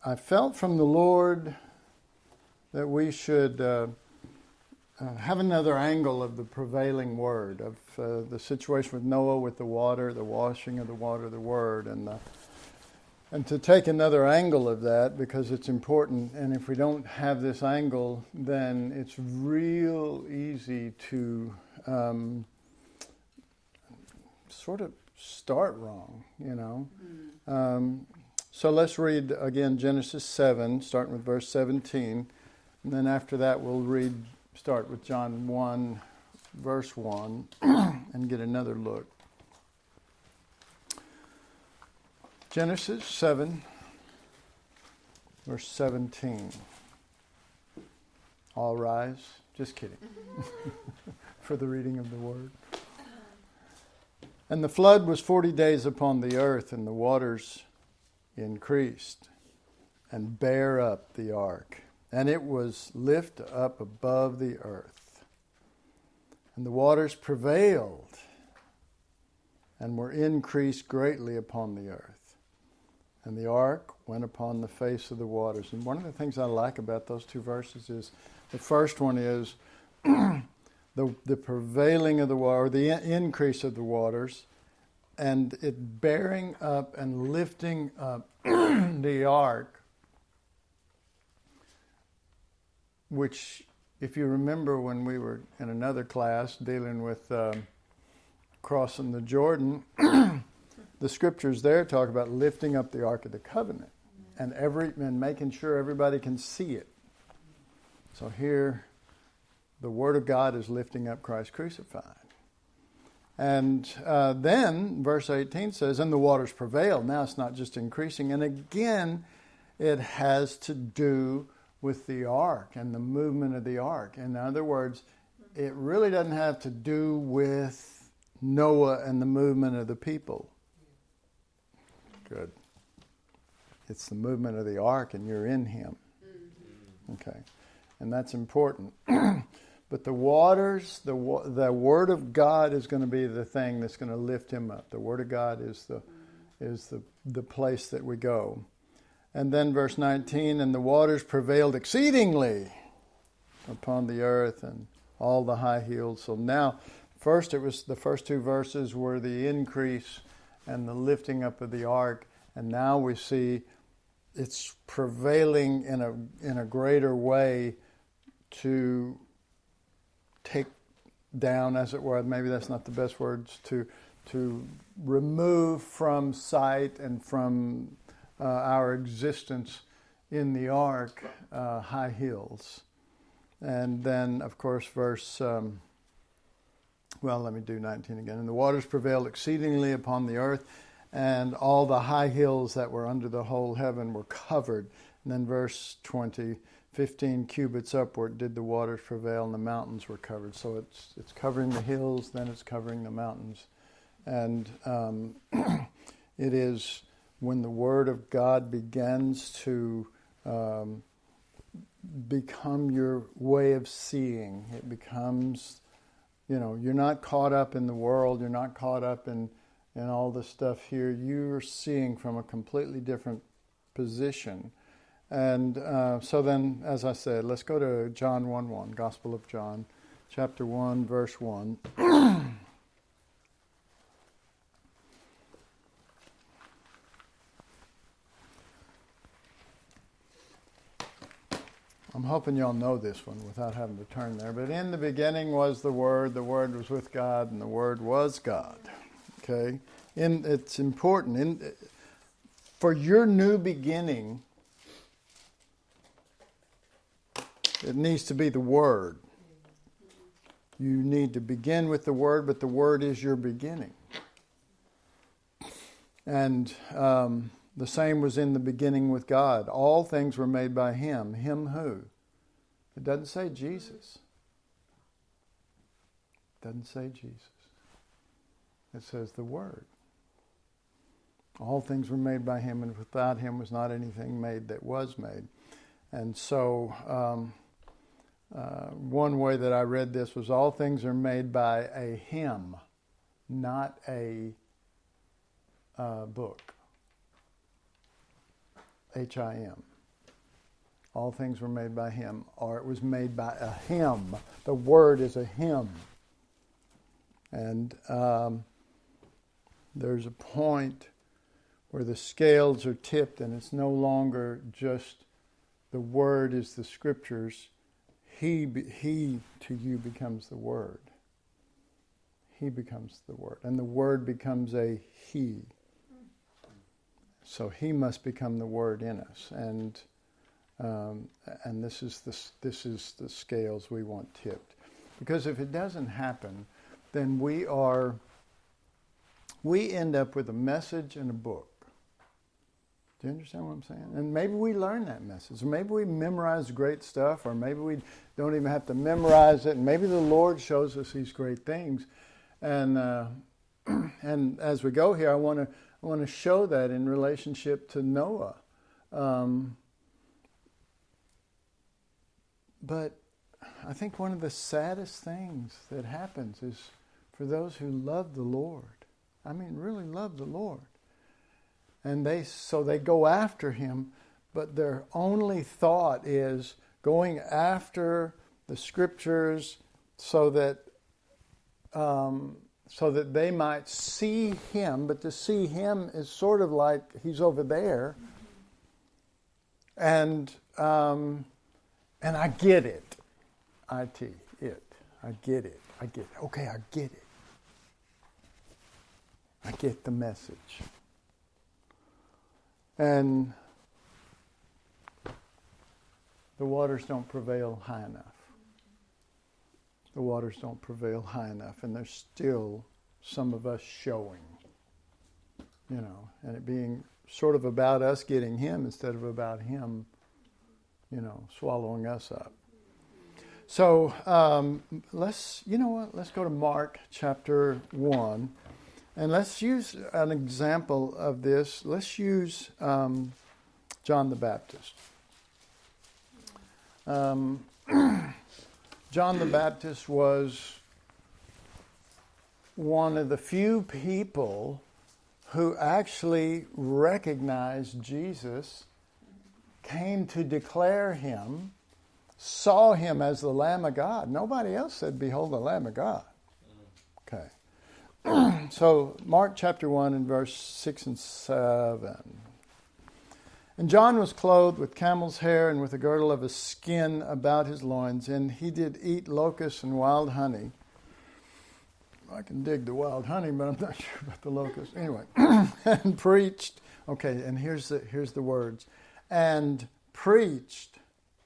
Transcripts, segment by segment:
I felt from the Lord that we should have another angle of the prevailing word, of the situation with Noah, with the water, the washing of the water, the word, and to take another angle of that, because it's important. And if we don't have this angle, then it's real easy to sort of start wrong, you know. So let's read again Genesis 7, starting with verse 17. And then after that we'll start with John 1, verse 1, and get another look. Genesis 7, verse 17. All rise. Just kidding. For the reading of the word. And the flood was 40 days upon the earth, and the waters increased and bare up the ark. And it was lift up above the earth. And the waters prevailed and were increased greatly upon the earth. And the ark went upon the face of the waters. And one of the things I like about those two verses is, the first one is the prevailing of the water, the increase of the waters, and it bearing up and lifting up the ark, which, if you remember when we were in another class dealing with crossing the Jordan, the scriptures there talk about lifting up the Ark of the Covenant and making sure everybody can see it. So here, the Word of God is lifting up Christ crucified. And then, verse 18 says, and the waters prevailed. Now it's not just increasing. And again, it has to do with the ark and the movement of the ark. In other words, it really doesn't have to do with Noah and the movement of the people. Good. It's the movement of the ark, and you're in him. Okay. And that's important. But the waters, the Word of God is going to be the thing that's going to lift him up. The Word of God is the place that we go. And then verse 19, and the waters prevailed exceedingly upon the earth and all the high hills. So now, first it was the first two verses were the increase and the lifting up of the ark, and now we see it's prevailing in a greater way to take down, as it were. Maybe that's not the best words, to remove from sight and from our existence in the ark, high hills. And then, of course, verse, let me do 19 again. And the waters prevailed exceedingly upon the earth, and all the high hills that were under the whole heaven were covered. And then verse 20, 15 cubits upward did the waters prevail, and the mountains were covered. So it's covering the hills, then it's covering the mountains. And it is when the Word of God begins to become your way of seeing, it becomes, you're not caught up in the world, you're not caught up in all the stuff here. You're seeing from a completely different position. And so then, as I said, let's go to John 1:1, Gospel of John, chapter 1, verse 1. I'm hoping y'all know this one without having to turn there. But in the beginning was the Word was with God, and the Word was God. Okay? It's important. For your new beginning, it needs to be the Word. You need to begin with the Word, but the Word is your beginning. And the same was in the beginning with God. All things were made by Him. Him who? It doesn't say Jesus. It doesn't say Jesus. It says the Word. All things were made by Him, and without Him was not anything made that was made. And so one way that I read this was all things are made by a Him, not a book. H-I-M. All things were made by him, or it was made by a him. The Word is a him. And there's a point where the scales are tipped and it's no longer just the Word is the Scriptures. He to you becomes the Word. He becomes the Word. And the Word becomes a He. So He must become the Word in us. And this is the scales we want tipped. Because if it doesn't happen, then we end up with a message and a book. Do you understand what I'm saying? And maybe we learn that message, or maybe we memorize great stuff, or maybe we don't even have to memorize it, and maybe the Lord shows us these great things. And and as we go here, I want to show that in relationship to Noah. But I think one of the saddest things that happens is for those who love the Lord. I mean, really love the Lord. And they go after Him, but their only thought is going after the Scriptures so that they might see Him. But to see Him is sort of like He's over there. And I get it. I get it. Okay, I get it. I get the message. And the waters don't prevail high enough. The waters don't prevail high enough. And there's still some of us showing. And it being sort of about us getting Him instead of about Him, swallowing us up. So let's go to Mark chapter 1. And let's use an example of this. Let's use John the Baptist. John the Baptist was one of the few people who actually recognized Jesus, came to declare Him, saw Him as the Lamb of God. Nobody else said, "Behold the Lamb of God." Okay. So, Mark chapter 1 and verse 6 and 7. And John was clothed with camel's hair and with a girdle of a skin about his loins, and he did eat locusts and wild honey. I can dig the wild honey, but I'm not sure about the locusts. Anyway, and preached. Okay, and here's the words. And preached.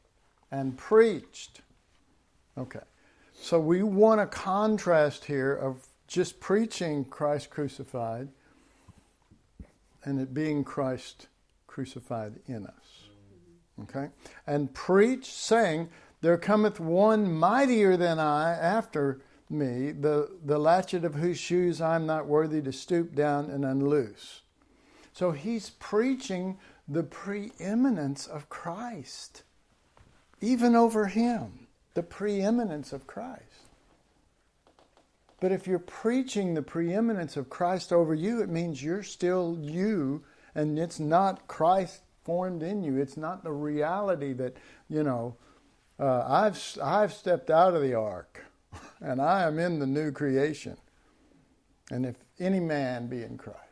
Okay, so we want a contrast here of just preaching Christ crucified and it being Christ crucified in us. Okay? And preach, saying, there cometh one mightier than I after me, the latchet of whose shoes I am not worthy to stoop down and unloose. So he's preaching the preeminence of Christ, even over him, the preeminence of Christ. But if you're preaching the preeminence of Christ over you, it means you're still you, and it's not Christ formed in you. It's not the reality that, I've stepped out of the ark, and I am in the new creation. And if any man be in Christ,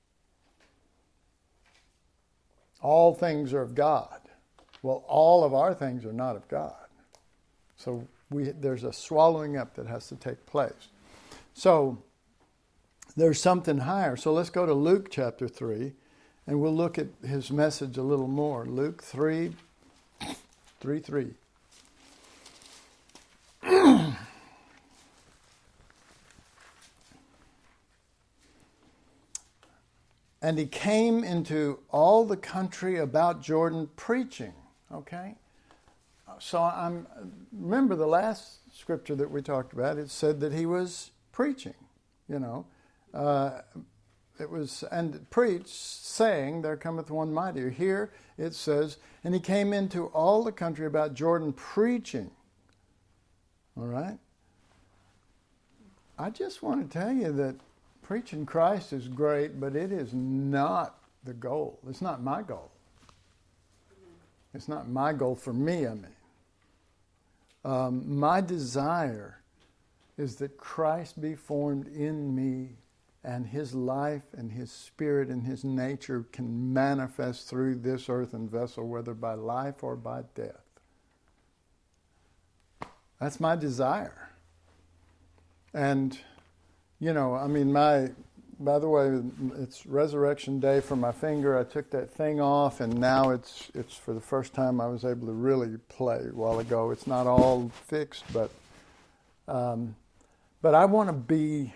all things are of God. Well, all of our things are not of God. So there's a swallowing up that has to take place. So there's something higher. So let's go to Luke chapter 3, and we'll look at his message a little more. Luke 3. And he came into all the country about Jordan preaching. Okay? So remember the last scripture that we talked about, it said that he was preaching, it was, and preached, saying, there cometh one mightier. Here it says, and he came into all the country about Jordan preaching. All right? I just want to tell you that preaching Christ is great, but it is not the goal. It's not my goal. It's not my goal for me, I mean. My desire is that Christ be formed in me, and His life and His spirit and His nature can manifest through this earthen vessel, whether by life or by death. That's my desire. And, by the way, it's Resurrection Day for my finger. I took that thing off, and now it's for the first time I was able to really play a while ago. It's not all fixed, but I want to be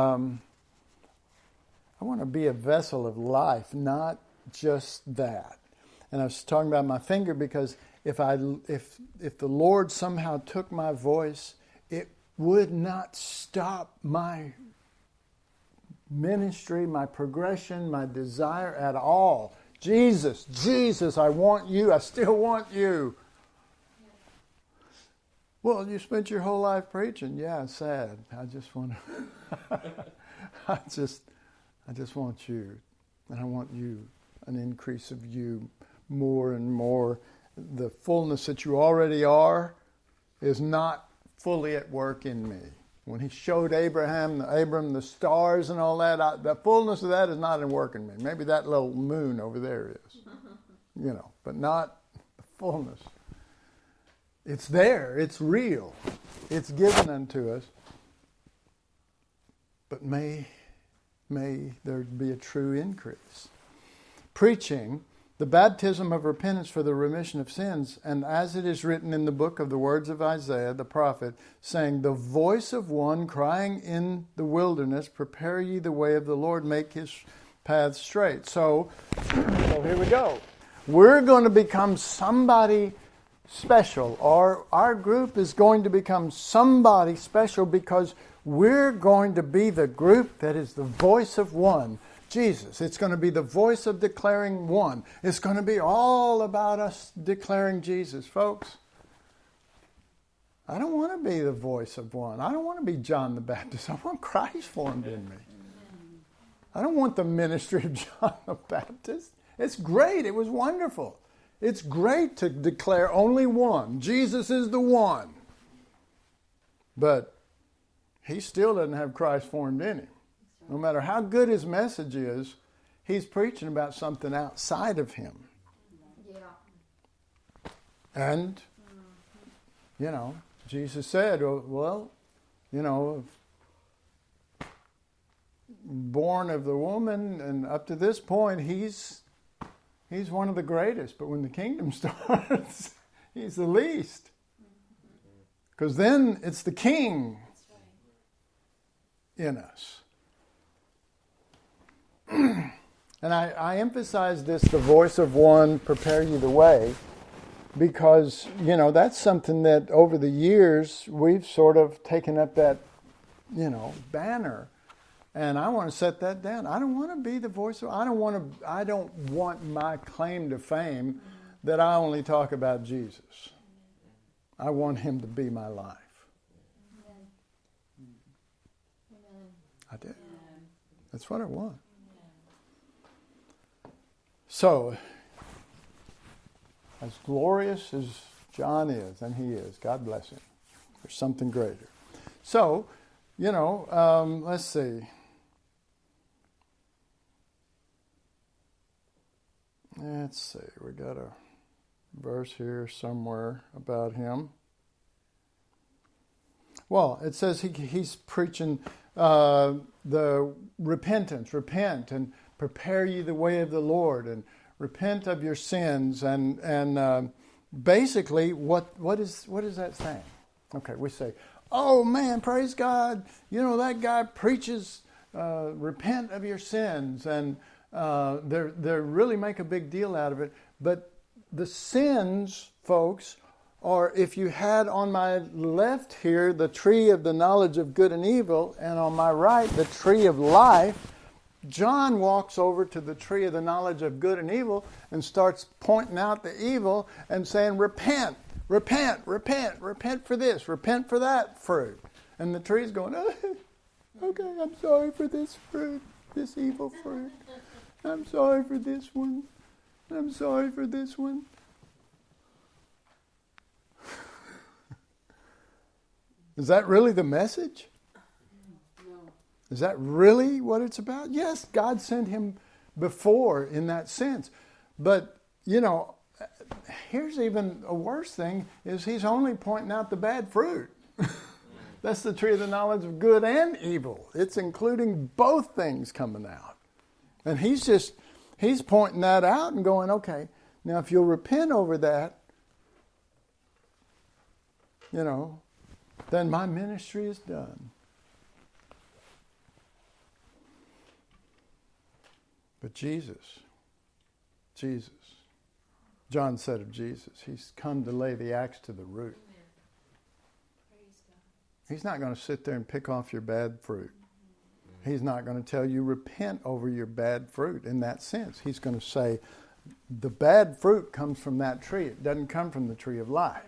a vessel of life, not just that. And I was talking about my finger because if the Lord somehow took my voice, it would not stop my ministry, my progression, my desire at all. Jesus, I want you. I still want you. Well, you spent your whole life preaching. Yeah, sad. I just want to. I just want you, and I want you, an increase of you, more and more. The fullness that you already are is not fully at work in me. When He showed Abram the stars and all that, the fullness of that is not at work in me. Maybe that little moon over there is, but not the fullness. It's there. It's real. It's given unto us. But may there be a true increase. Preaching the baptism of repentance for the remission of sins, and as it is written in the book of the words of Isaiah the prophet, saying, the voice of one crying in the wilderness, prepare ye the way of the Lord, make His paths straight. So here we go. We're going to become somebody special, or our group is going to become somebody special because we're going to be the group that is the voice of one, Jesus. It's going to be the voice of declaring one. It's going to be all about us declaring Jesus. Folks, I don't want to be the voice of one. I don't want to be John the Baptist. I want Christ formed in me. I don't want the ministry of John the Baptist. It's great. It was wonderful. It's great to declare only one. Jesus is the one. But he still doesn't have Christ formed in him. No matter how good his message is, he's preaching about something outside of him. Yeah. And, Jesus said, born of the woman, and up to this point, he's one of the greatest. But when the kingdom starts, he's the least. Because then it's the king in us. And I emphasize this, the voice of one, prepare you the way, because, that's something that over the years we've sort of taken up that, banner. And I want to set that down. I don't want to be the voice of, I don't want my claim to fame that I only talk about Jesus. I want him to be my life. I do. That's what I want. So, as glorious as John is, and he is, God bless him, there's something greater. So, let's see. Let's see, we got a verse here somewhere about him. Well, it says he's preaching the repentance, repent and prepare ye the way of the Lord, and repent of your sins, and basically, what is that saying? Okay, we say, oh man, praise God! That guy preaches repent of your sins, and they really make a big deal out of it. But the sins, folks, are, if you had on my left here the tree of the knowledge of good and evil, and on my right the tree of life, John walks over to the tree of the knowledge of good and evil and starts pointing out the evil and saying, repent, repent, repent, repent for this, repent for that fruit. And the tree's going, okay, I'm sorry for this fruit, this evil fruit. I'm sorry for this one. I'm sorry for this one. Is that really the message? No. Is that really what it's about? Yes, God sent him before in that sense. But, here's even a worse thing, is he's only pointing out the bad fruit. That's the tree of the knowledge of good and evil. It's including both things coming out. And he's pointing that out and going, okay, now if you'll repent over that, then my ministry is done. But Jesus, John said of Jesus, he's come to lay the axe to the root. He's not going to sit there and pick off your bad fruit. He's not going to tell you repent over your bad fruit in that sense. He's going to say the bad fruit comes from that tree. It doesn't come from the tree of life.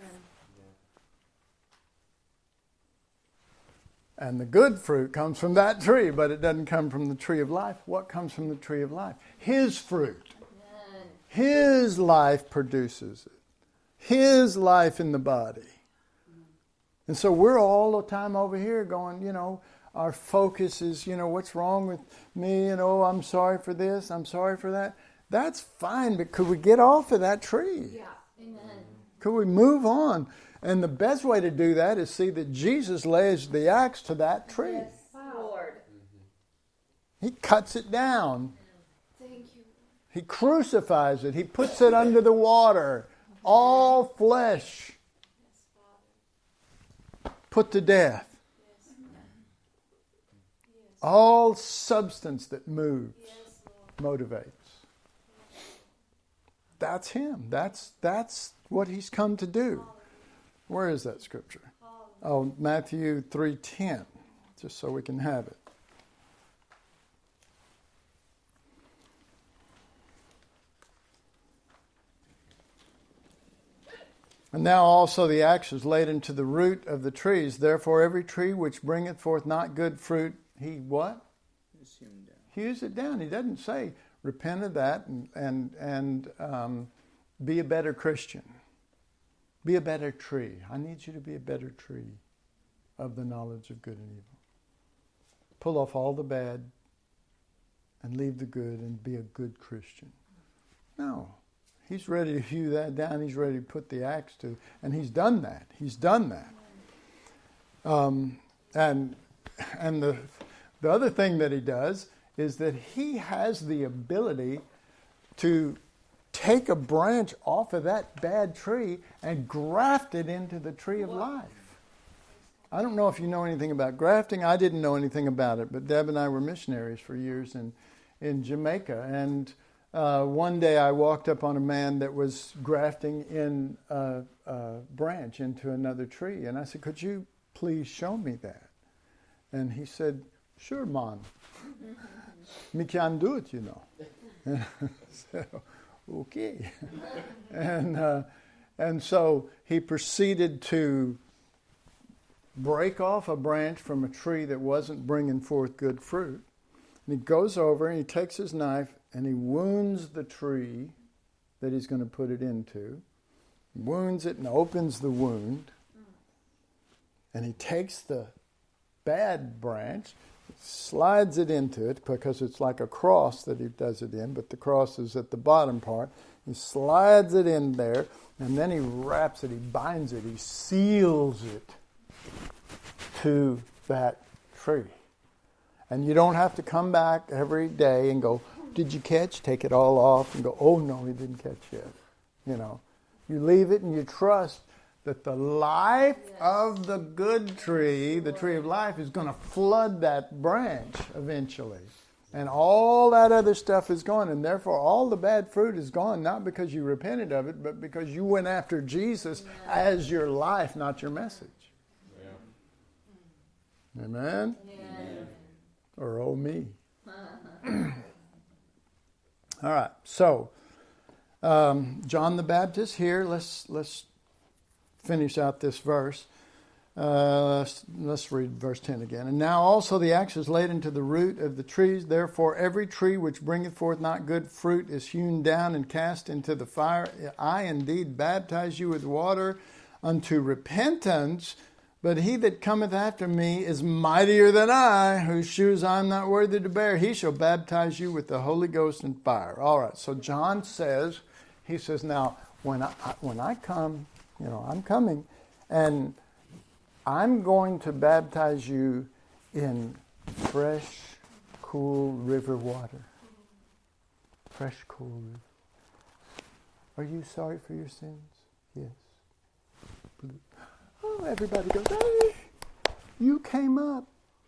And the good fruit comes from that tree, but it doesn't come from the tree of life. What comes from the tree of life? His fruit. His life produces it. His life in the body. And so we're all the time over here going, our focus is, what's wrong with me? I'm sorry for this, I'm sorry for that. That's fine, but could we get off of that tree? Yeah. Amen. Could we move on? And the best way to do that is see that Jesus lays the axe to that tree. Yes, Lord. He cuts it down. Thank you. He crucifies it. He puts it under the water. All flesh put to death. All substance that moves motivates. That's him. That's what he's come to do. Where is that scripture? Oh, Matthew 3:10, just so we can have it. And now also the axe is laid into the root of the trees. Therefore every tree which bringeth forth not good fruit, he what? Hews it down. He doesn't say repent of that and be a better Christian. Be a better tree. I need you to be a better tree of the knowledge of good and evil. Pull off all the bad and leave the good and be a good Christian. No. He's ready to hew that down. He's ready to put the axe to, and he's done that. He's done that. And the other thing that he does is that he has the ability to take a branch off of that bad tree and graft it into the tree of life. I don't know if you know anything about grafting. I didn't know anything about it, but Deb and I were missionaries for years in Jamaica. And one day I walked up on a man that was grafting in a branch into another tree. And I said, could you please show me that? And he said, sure, man. Me can do it, And so, okay. And so he proceeded to break off a branch from a tree that wasn't bringing forth good fruit. And he goes over and he takes his knife and he wounds the tree that he's going to put it into. Wounds it and opens the wound. And he takes the bad branch, slides it into it, because it's like a cross that he does it in, but the cross is at the bottom part. He slides it in there, and then he wraps it, he binds it, he seals it to that tree. And you don't have to come back every day and go, did you catch? Take it all off and go, oh no, he didn't catch yet. You leave it and you trust that the life of the good tree, the tree of life, is going to flood that branch eventually. And all that other stuff is gone. And therefore all the bad fruit is gone, not because you repented of it, but because you went after Jesus as your life, not your message. Yeah. Amen? Yeah. Or oh me. All right. So, John the Baptist here, let's finish out this verse. Let's read verse 10 again. And now also the axe is laid into the root of the trees. Therefore every tree which bringeth forth not good fruit is hewn down and cast into the fire. I indeed baptize you with water unto repentance, But he that cometh after me is mightier than I, whose shoes I am not worthy to bear. He shall baptize you with the Holy Ghost and fire. All right, so John says, he says, now, when I come, I'm coming, and I'm going to baptize you in fresh, cool river water. Fresh, cool river. Are you sorry for your sins? Yes. Oh, everybody goes, hey, you came up.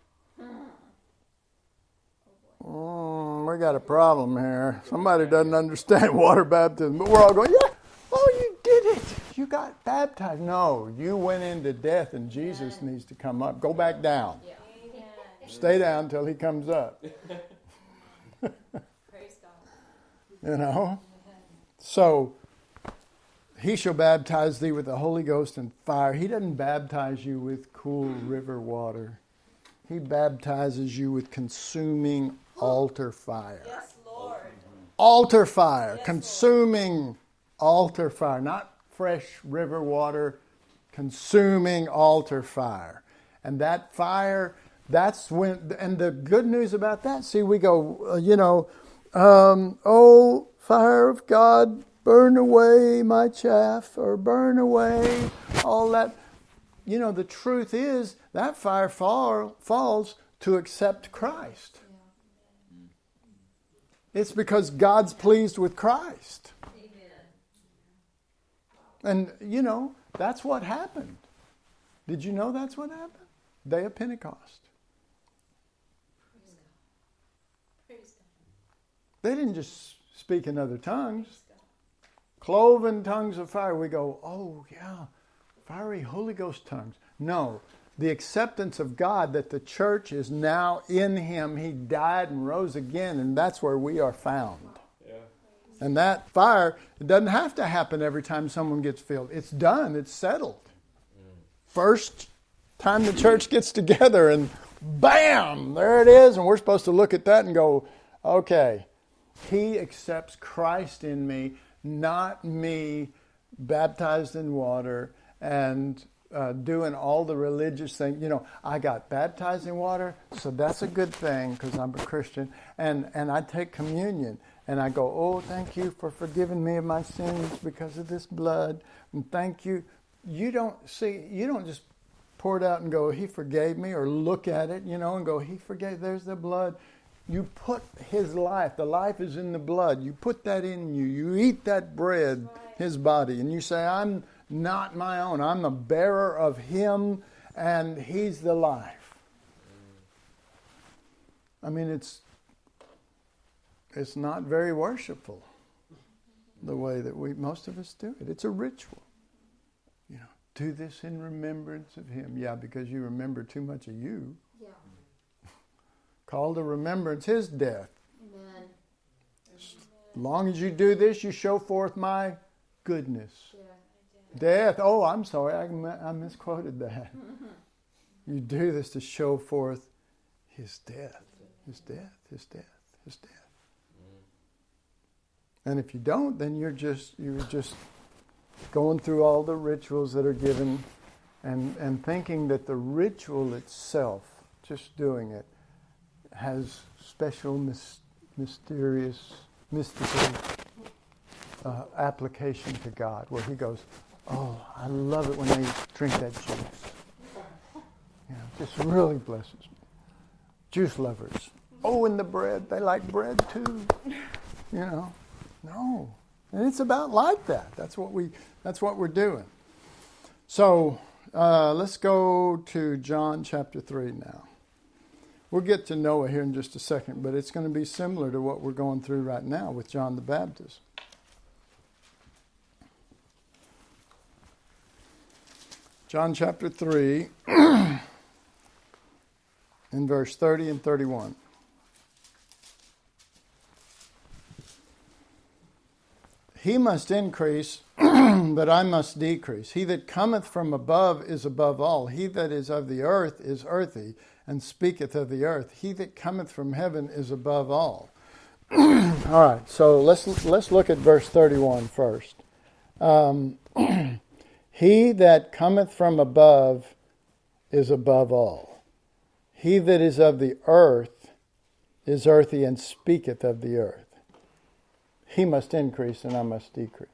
We got a problem here. Somebody doesn't understand water baptism. But we're all going, yeah, oh, you did it. You got baptized. No, you went into death and Jesus needs to come up. Go back down. Yeah. Stay down until he comes up. Praise God. So he shall baptize thee with the Holy Ghost and fire. He doesn't baptize you with cool river water. He baptizes you with consuming altar fire. Yes, Lord. Altar fire. Yes, Consuming altar fire. Not fresh river water. Consuming altar fire. And that fire, that's when, and the good news about that, see, we go, oh, fire of God, burn away my chaff, or burn away all that. The truth is that fire falls to accept Christ. It's because God's pleased with Christ. Amen. And, that's what happened. Did you know that's what happened? Day of Pentecost. Praise God. They didn't just speak in other tongues. Cloven tongues of fire. We go, oh yeah, fiery Holy Ghost tongues. No, the acceptance of God that the church is now in Him. He died and rose again, and that's where we are found. Yeah. And that fire, it doesn't have to happen every time someone gets filled. It's done. It's settled. First time the church gets together, and bam, there it is, and we're supposed to look at that and go, okay, He accepts Christ in me, not me baptized in water and doing all the religious things. I got baptized in water, so that's a good thing because I'm a Christian. And I take communion and I go, oh, thank you for forgiving me of my sins because of this blood. And thank you. You don't just pour it out and go, He forgave me, or look at it, and go, He forgave, there's the blood. You put His life, the life is in the blood. You put that in you. You eat that bread, His body, and you say, I'm not my own. I'm the bearer of Him, and He's the life. I mean, it's not very worshipful the way that most of us do it. It's a ritual. Do this in remembrance of Him. Yeah, because you remember too much of you. Yeah. Call to remembrance His death. Amen. As long as you do this, you show forth my goodness. Yeah. Death. Oh, I'm sorry. I misquoted that. You do this to show forth His death. His death. His death. His death. And if you don't, then you're just going through all the rituals that are given and thinking that the ritual itself, just doing it, has special, mysterious, mystical application to God, where He goes, oh, I love it when they drink that juice. Just really blesses me. Juice lovers. Oh, and the bread. They like bread too. No. And it's about like that. That's what we're doing. So let's go to John chapter 3 now. We'll get to Noah here in just a second, but it's going to be similar to what we're going through right now with John the Baptist. John chapter 3, in verse 30 and 31. He must increase, but I must decrease. He that cometh from above is above all. He that is of the earth is earthy, and speaketh of the earth. He that cometh from heaven is above all. All right, so let's look at verse 31 first. He that cometh from above is above all. He that is of the earth is earthy and speaketh of the earth. He must increase and I must decrease.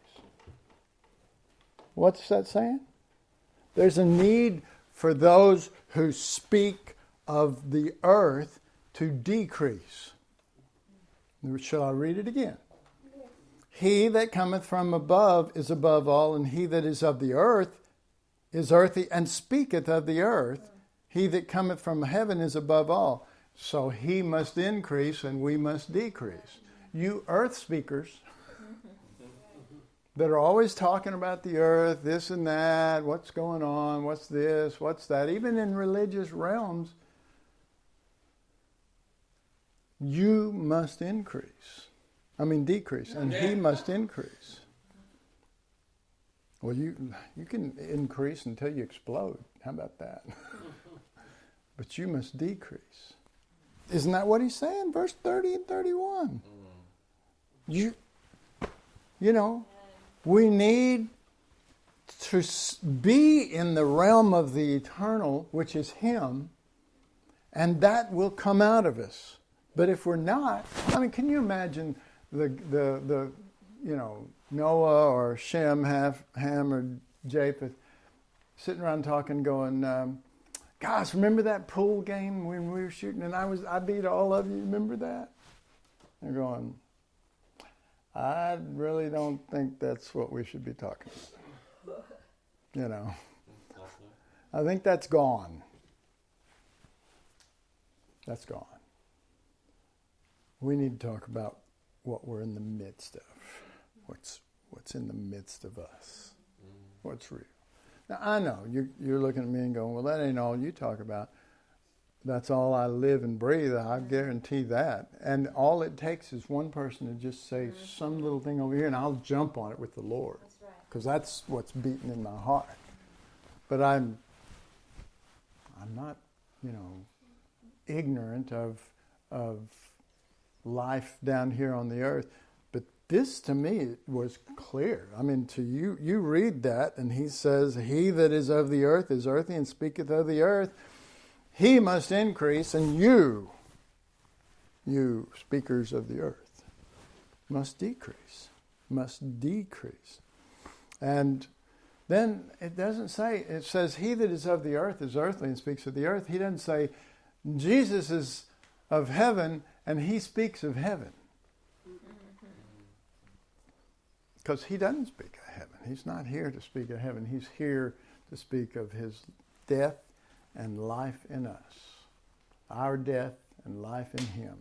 What's that saying? There's a need for those who speak of the earth to decrease. Shall I read it again? He that cometh from above is above all, and he that is of the earth is earthy and speaketh of the earth. He that cometh from heaven is above all. So he must increase and we must decrease. You earth speakers that are always talking about the earth, this and that, what's going on, what's this, what's that, even in religious realms, you must decrease, and he must increase. Well, you can increase until you explode. How about that? But you must decrease. Isn't that what he's saying? Verse 30 and 31. You know, we need to be in the realm of the eternal, which is him, and that will come out of us. But if we're not, can you imagine the Noah or Shem, Ham or Japheth sitting around talking, going, gosh, remember that pool game when we were shooting and I beat all of you? Remember that? They're going, I really don't think that's what we should be talking about. I think that's gone. That's gone. We need to talk about what we're in the midst of. What's in the midst of us. What's real. Now, I know you're looking at me and going, well, that ain't all you talk about. That's all I live and breathe. I guarantee that. And all it takes is one person to just say some little thing over here, and I'll jump on it with the Lord. That's right. Because that's what's beating in my heart. But I'm not, ignorant of life down here on the earth. But this to me was clear. To you read that, and he says, he that is of the earth is earthy and speaketh of the earth. He must increase, and you speakers of the earth, must decrease. And then it doesn't say, it says, he that is of the earth is earthly and speaks of the earth. He doesn't say, Jesus is of heaven and he speaks of heaven. Because he doesn't speak of heaven. He's not here to speak of heaven. He's here to speak of his death and life in us. Our death and life in him.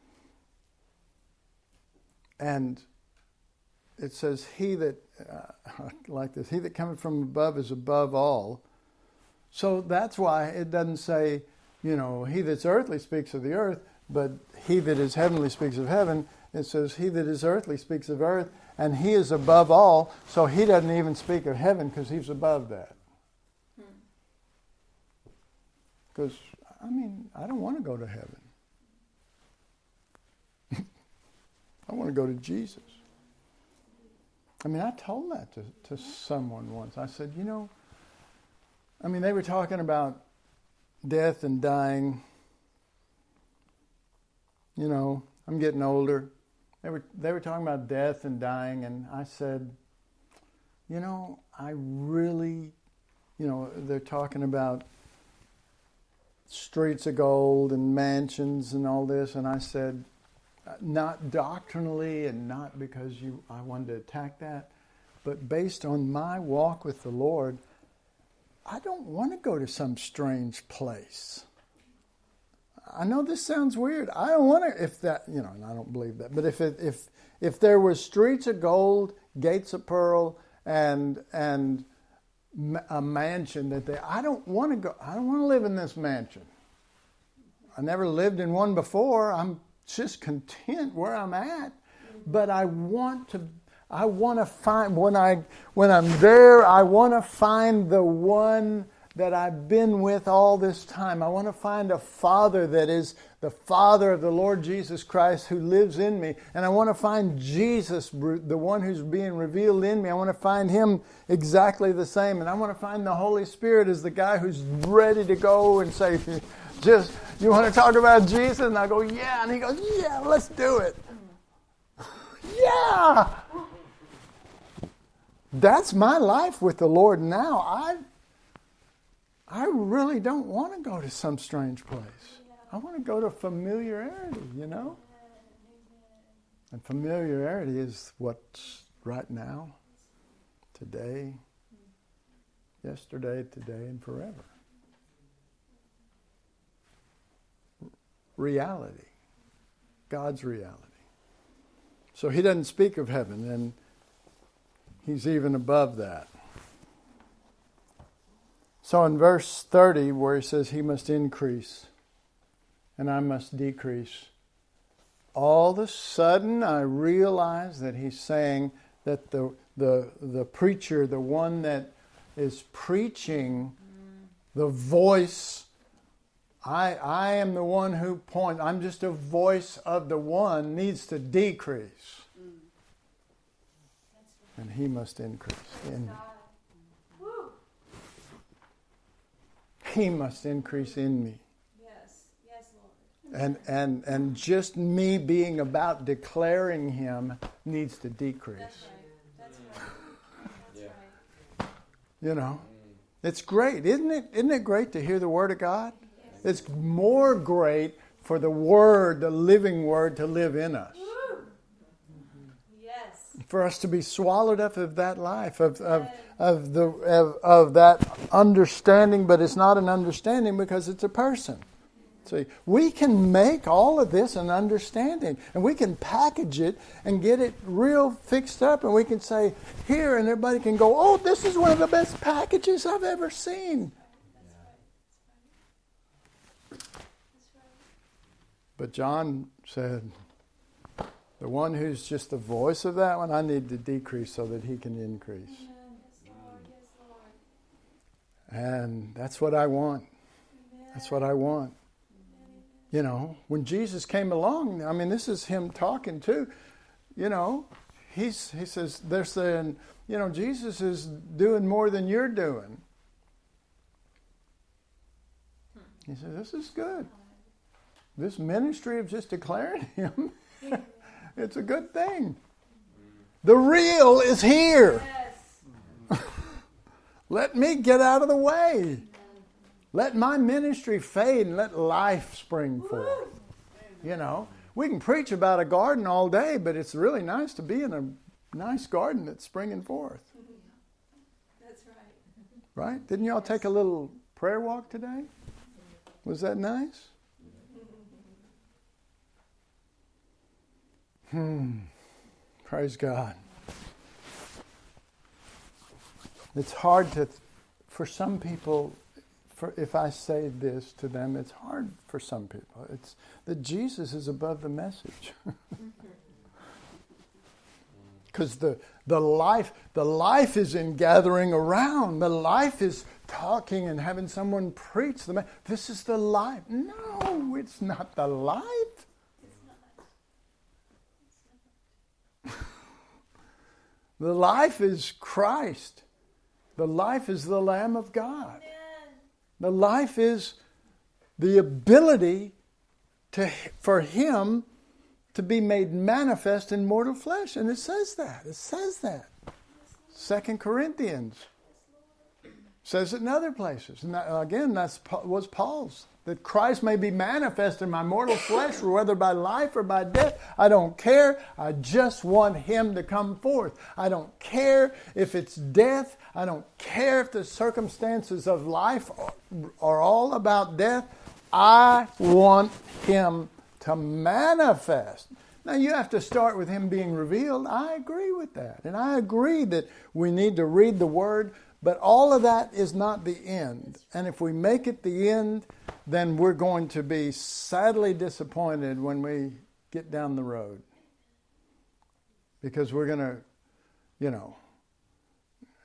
And it says, he that, like this, he that cometh from above is above all. So that's why it doesn't say, he that's earthly speaks of the earth, but he that is heavenly speaks of heaven. It says, he that is earthly speaks of earth, and he is above all, so he doesn't even speak of heaven because he's above that. Because, I don't want to go to heaven. I want to go to Jesus. I told that to someone once. I said, they were talking about death and dying. I'm getting older. They were talking about death and dying, and I said, I really, they're talking about streets of gold and mansions and all this, and I said, not doctrinally and not because I wanted to attack that, but based on my walk with the Lord, I don't want to go to some strange place. I know this sounds weird. I don't want to, and I don't believe that, but if there was streets of gold, gates of pearl, and a mansion I don't want to go. I don't want to live in this mansion. I never lived in one before. I'm just content where I'm at, but I want to find when I'm there. I want to find the one that I've been with all this time. I want to find a Father that is the Father of the Lord Jesus Christ who lives in me. And I want to find Jesus, the one who's being revealed in me. I want to find Him exactly the same. And I want to find the Holy Spirit as the guy who's ready to go and say, just, you want to talk about Jesus? And I go, yeah. And he goes, yeah, let's do it. Yeah. That's my life with the Lord now. I really don't want to go to some strange place. I want to go to familiarity, you know? And familiarity is what's right now, today, yesterday, today, and forever. Reality. God's reality. So He doesn't speak of heaven, and He's even above that. So in verse 30, where He says He must increase and I must decrease, all of a sudden I realize that He's saying that the preacher, the one that is preaching, the voice, I am the one who points, I'm just a voice of the one, needs to decrease. And He must increase in me. He must increase in me. Yes, Lord. And just me being about declaring Him needs to decrease. That's right. You know, it's great, isn't it? Isn't it great to hear the Word of God? It's more great for the Word, the living Word, to live in us. Yes. For us to be swallowed up of that life, of that understanding, but it's not an understanding because it's a person. See, we can make all of this an understanding, and we can package it and get it real fixed up, and we can say, here, and everybody can go, oh, this is one of the best packages I've ever seen. But John said, the one who's just the voice of that one, I need to decrease so that He can increase. Yes, Lord. And that's what I want. That's what I want. You know, when Jesus came along, I mean, this is Him talking too. You know, He says, they're saying, you know, Jesus is doing more than you're doing. He says, this is good. This ministry of just declaring Him, it's a good thing. The real is here. Yes. Let me get out of the way. Let my ministry fade and let life spring forth. You know, we can preach about a garden all day, but it's really nice to be in a nice garden that's springing forth. That's right. Right? Didn't y'all take a little prayer walk today? Was that nice? Praise God. It's hard for some people, if I say this to them, it's hard for some people. It's that Jesus is above the message. Because the life is in gathering around. The life is talking and having someone preach. This is the life. No, it's not the life. The life is Christ. The life is the Lamb of God. Amen. The life is the ability for Him to be made manifest in mortal flesh. And it says that. It says that. 2 Corinthians says it in other places. And again, that was Paul's. That Christ may be manifest in my mortal flesh, whether by life or by death. I don't care. I just want Him to come forth. I don't care if it's death. I don't care if the circumstances of life are all about death. I want Him to manifest. Now, you have to start with Him being revealed. I agree with that. And I agree that we need to read the Word. But all of that is not the end. And if we make it the end, then we're going to be sadly disappointed when we get down the road. Because we're going to,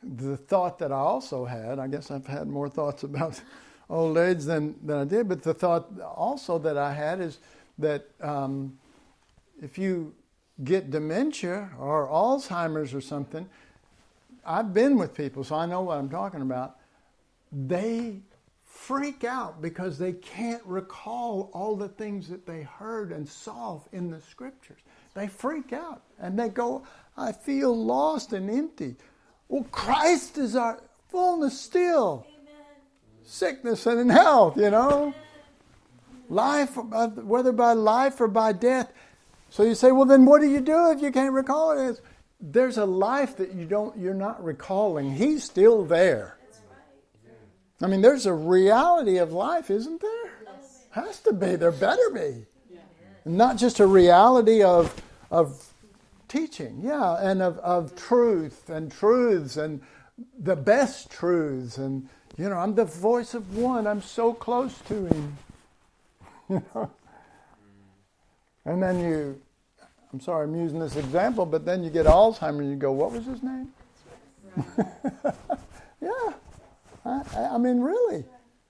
the thought that I also had, I guess I've had more thoughts about old age than I did, but the thought also that I had is that if you get dementia or Alzheimer's or something, I've been with people, so I know what I'm talking about. They freak out because they can't recall all the things that they heard and saw in the scriptures. They freak out and they go, I feel lost and empty. Well, Christ is our fullness still. Amen. Sickness and in health, Life, whether by life or by death. So you say, well, then what do you do if you can't recall it? There's a life that you're not recalling. He's still there. That's right. I mean, there's a reality of life, isn't there? Yes. Has to be. There better be. Yeah. Not just a reality of teaching, and of truth and truths and the best truths. And, I'm the voice of one. I'm so close to him. And then I'm sorry I'm using this example, but then you get Alzheimer's and you go, what was his name? Yeah. I mean, really.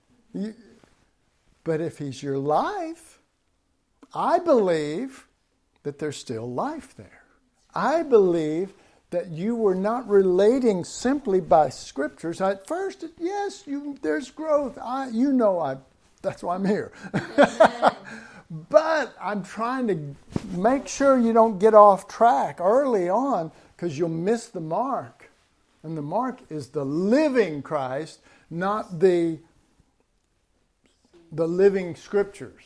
But if he's your life, I believe that there's still life there. I believe that you were not relating simply by scriptures. At first, yes, there's growth. That's why I'm here. But I'm trying to make sure you don't get off track early on, because you'll miss the mark. And the mark is the living Christ, not the living scriptures.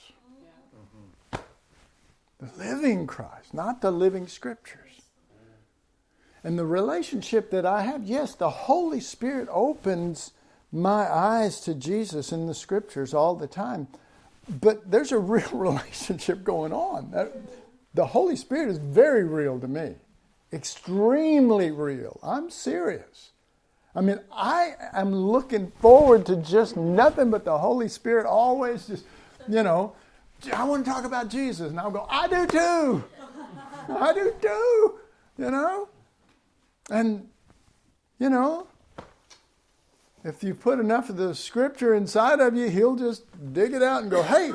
The living Christ, not the living scriptures. And the relationship that I have, yes, the Holy Spirit opens my eyes to Jesus in the scriptures all the time. But there's a real relationship going on. The Holy Spirit is very real to me. Extremely real. I'm serious. I mean, I am looking forward to just nothing but the Holy Spirit always just, I want to talk about Jesus. And I'll go, I do too. I do too. And, if you put enough of the scripture inside of you, he'll just dig it out and go, hey.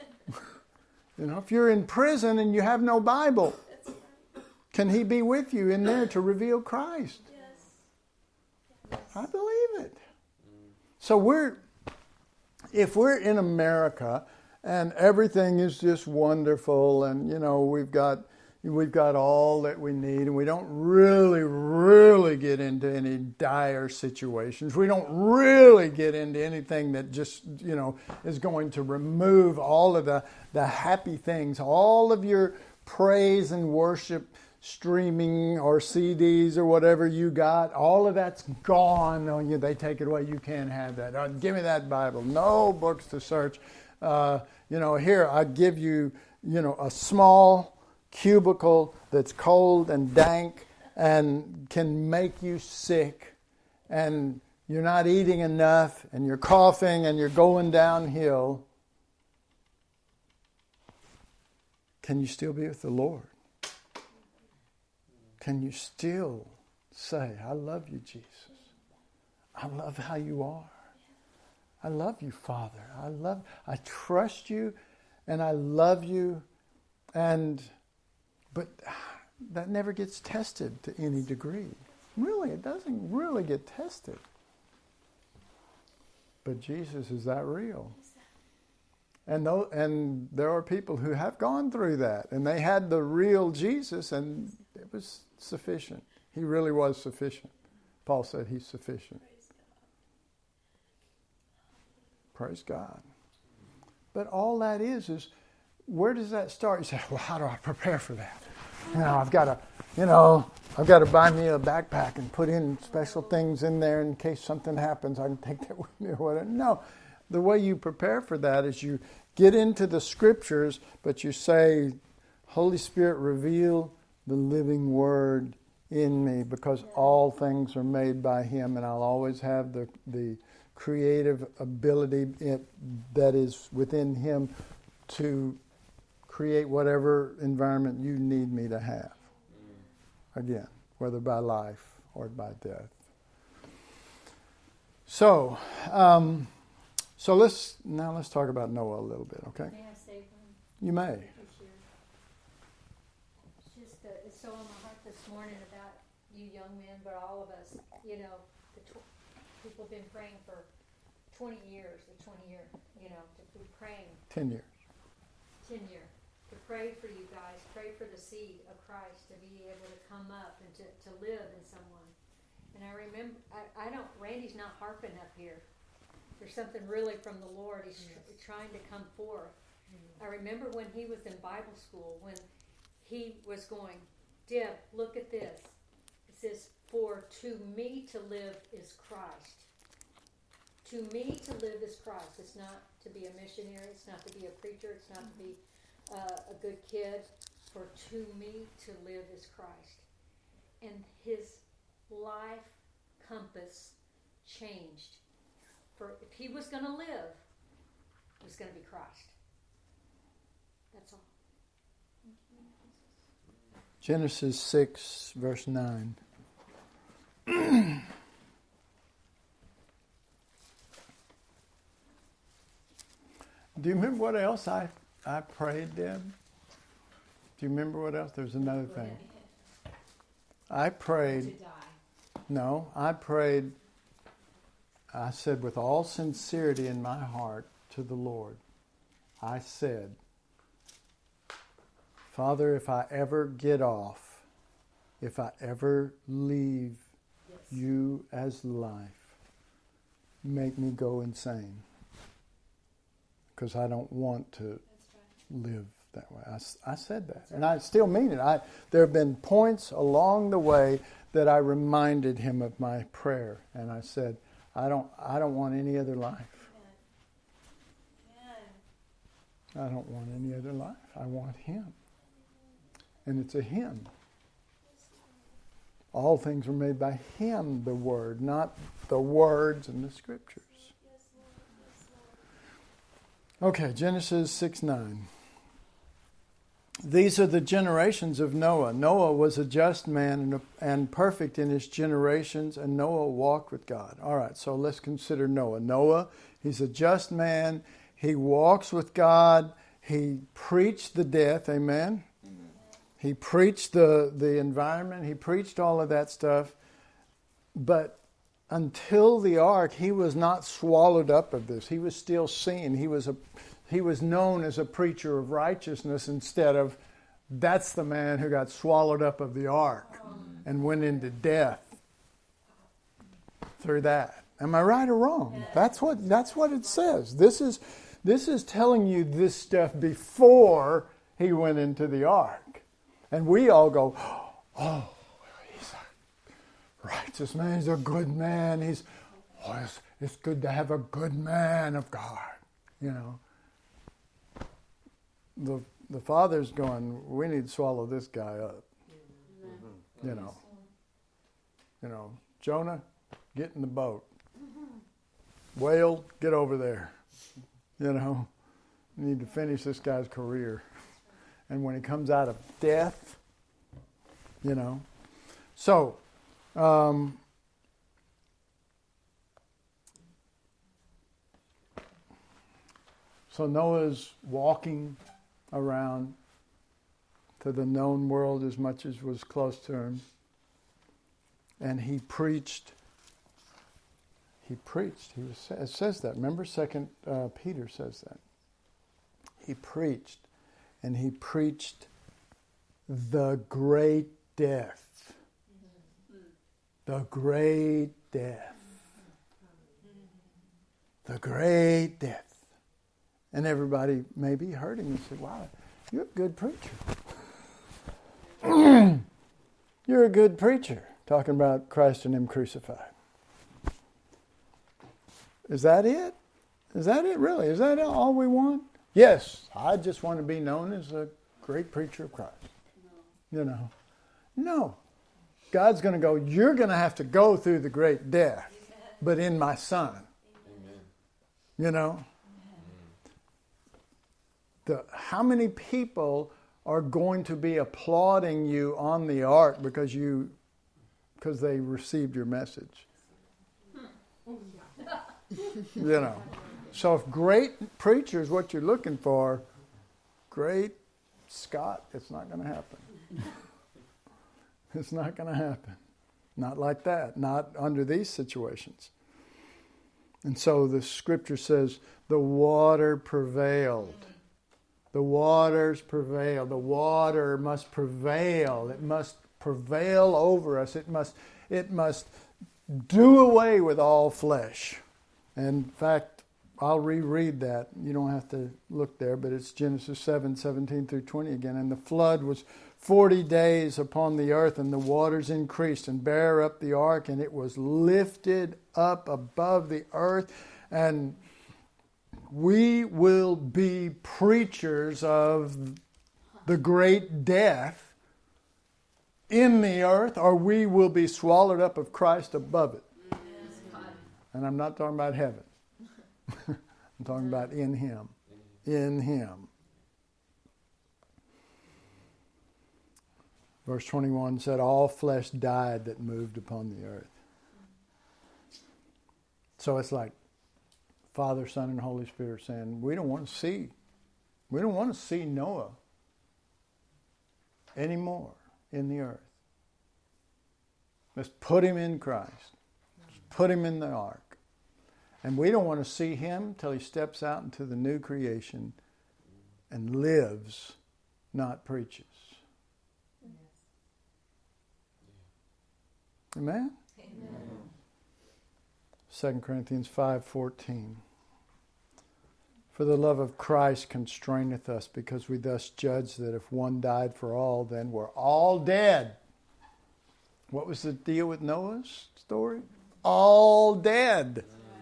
If you're in prison and you have no Bible, can he be with you in there to reveal Christ? Yes. I believe it. So if we're in America and everything is just wonderful and, we've got all that we need, and we don't really get into any dire situations. We don't really get into anything that just, is going to remove all of the happy things, all of your praise and worship streaming or CDs or whatever you got, all of that's gone. Oh, they take it away. You can't have that. Give me that Bible. No books to search. Here I give you, a small cubicle that's cold and dank and can make you sick, and you're not eating enough and you're coughing and you're going downhill. Can you still be with the Lord? Can you still say, I love you, Jesus. I love how you are. I love you, Father. I trust you and I love you. But that never gets tested to any degree. Really, it doesn't really get tested. But Jesus is that real. And there are people who have gone through that, and they had the real Jesus, and it was sufficient. He really was sufficient. Paul said he's sufficient. Praise God. But all that is where does that start? You say, well, how do I prepare for that? I've got to buy me a backpack and put in special things in there in case something happens. I can take that with me or whatever. No, the way you prepare for that is you get into the scriptures, but you say, Holy Spirit, reveal the living word in me, because all things are made by him, and I'll always have the creative ability that is within him to create whatever environment you need me to have. Again, whether by life or by death. So, let's talk about Noah a little bit, okay? May I say one? You may. This year? It's just it's so on my heart this morning about you young men, but all of us. You know, people have been praying for 20 years, the 20-year. You know, to be praying. 10 years. 10 year. To pray for you guys, pray for the seed of Christ to be able to come up and to live in someone. And I remember, Randy's not harping up here. There's something really from the Lord. He's trying to come forth. I remember when he was in Bible school, when he was going, Deb, look at this. It says, for to me to live is Christ. To me to live is Christ. It's not to be a missionary. It's not to be a preacher. It's not to be a good kid. For to me to live is Christ. And his life compass changed. For if he was going to live, it was going to be Christ. That's all. Genesis 6, verse 9. Do you remember what else I prayed, Deb? Do you remember what else? There's another thing. I prayed. I said with all sincerity in my heart to the Lord, I said, Father, if I ever get off, if I ever leave you as life, make me go insane. Because I don't want to live that way. I said that. And I still mean it. There have been points along the way that I reminded him of my prayer. And I said, I don't want any other life. I don't want any other life. I want him. And it's a him. All things were made by him, the Word, not the words and the Scriptures. Okay, Genesis 6:9. These are the generations of Noah. Noah was a just man and perfect in his generations, and Noah walked with God. All right, so let's consider Noah. Noah, he's a just man. He walks with God. He preached the death, amen? He preached the environment. He preached all of that stuff. But until the ark, he was not swallowed up of this. He was still seen. He was known as a preacher of righteousness instead of that's the man who got swallowed up of the ark and went into death through that. Am I right or wrong? That's what it says. This is telling you this stuff before he went into the ark. And we all go, oh, he's a righteous man. He's a good man. It's good to have a good man of God. You know. The Father's going, we need to swallow this guy up. You know, Jonah, get in the boat. Whale, get over there. You know, you need to finish this guy's career. And when he comes out of death, you know. So, Noah's walking around to the known world as much as was close to him. And he preached. It says that. Remember, 2 Peter says that. He preached. And he preached the great death. The great death. The great death. And everybody maybe heard him and said, wow, you're a good preacher. You're a good preacher. Talking about Christ and him crucified. Is that it? Is that it really? Is that all we want? Yes, I just want to be known as a great preacher of Christ. No. You know. No. God's going to go, you're going to have to go through the great death, but in my Son. Amen. You know. How many people are going to be applauding you on the ark because they received your message? You know. So if great preacher is what you're looking for, great Scott, it's not going to happen. It's not going to happen. Not like that. Not under these situations. And so the scripture says, the water prevailed. The waters prevail. The water must prevail. It must prevail over us. It must do away with all flesh. And in fact, I'll reread that. You don't have to look there, but it's Genesis 7:17 through 20 again. And the flood was 40 days upon the earth, and the waters increased and bare up the ark, and it was lifted up above the earth. And we will be preachers of the great death in the earth, or we will be swallowed up of Christ above it. And I'm not talking about heaven. I'm talking about in Him. In Him. Verse 21 said, all flesh died that moved upon the earth. So it's like Father, Son, and Holy Spirit saying, we don't want to see Noah anymore in the earth. Let's put him in Christ. Let's put him in the ark. And we don't want to see him till he steps out into the new creation and lives, not preaches. Amen? Amen. 2 Corinthians 5:14. For the love of Christ constraineth us, because we thus judge that if one died for all, then we're all dead. What was the deal with Noah's story? All dead.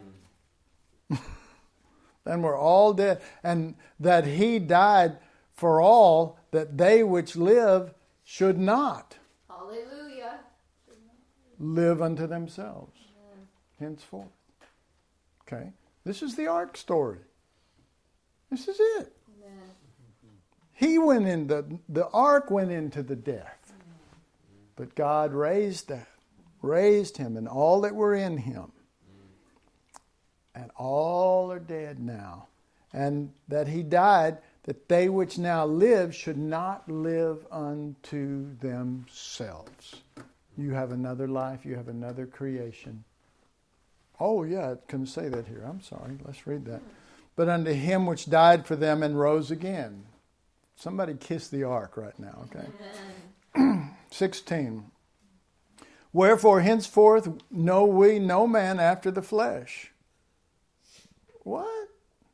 Then we're all dead. And that he died for all, that they which live should not Hallelujah. live unto themselves henceforth. Okay? This is the ark story. This is it. Amen. He went in, the ark went into the death. But God raised him and all that were in him. And all are dead now. And that he died, that they which now live should not live unto themselves. You have another life, you have another creation. Oh yeah, it couldn't say that here. I'm sorry, let's read that. But unto him which died for them and rose again. Somebody kiss the ark right now, okay? 16. Wherefore henceforth know we no man after the flesh. What?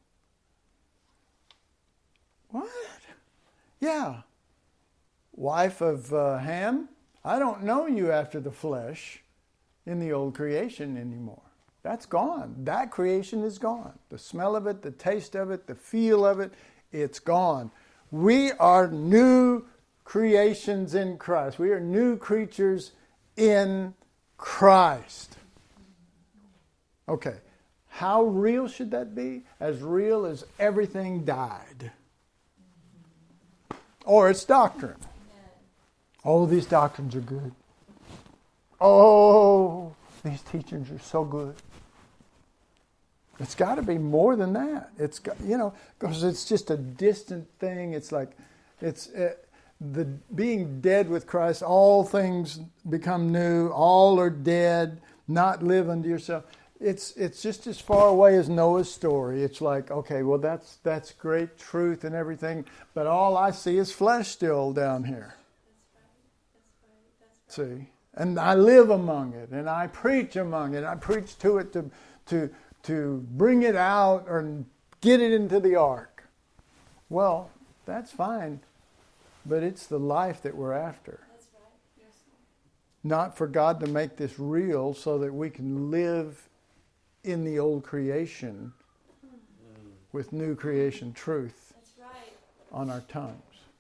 Yeah. Wife of Ham, I don't know you after the flesh in the old creation anymore. That's gone. That creation is gone. The smell of it, the taste of it, the feel of it, it's gone. We are new creations in Christ. We are new creatures in Christ. Okay. How real should that be? As real as everything died. Or it's doctrine. Oh, these doctrines are good. Oh, these teachings are so good. It's got to be more than that. It's got, because it's just a distant thing. It's like, the being dead with Christ. All things become new. All are dead. Not live unto yourself. It's just as far away as Noah's story. It's like, okay, well that's great truth and everything, but all I see is flesh still down here. That's right. See, and I live among it, and I preach among it. I preach to it to bring it out or get it into the ark. Well, that's fine, but it's the life that we're after. That's right. Yes. Not for God to make this real so that we can live in the old creation with new creation truth. That's right. On our tongues.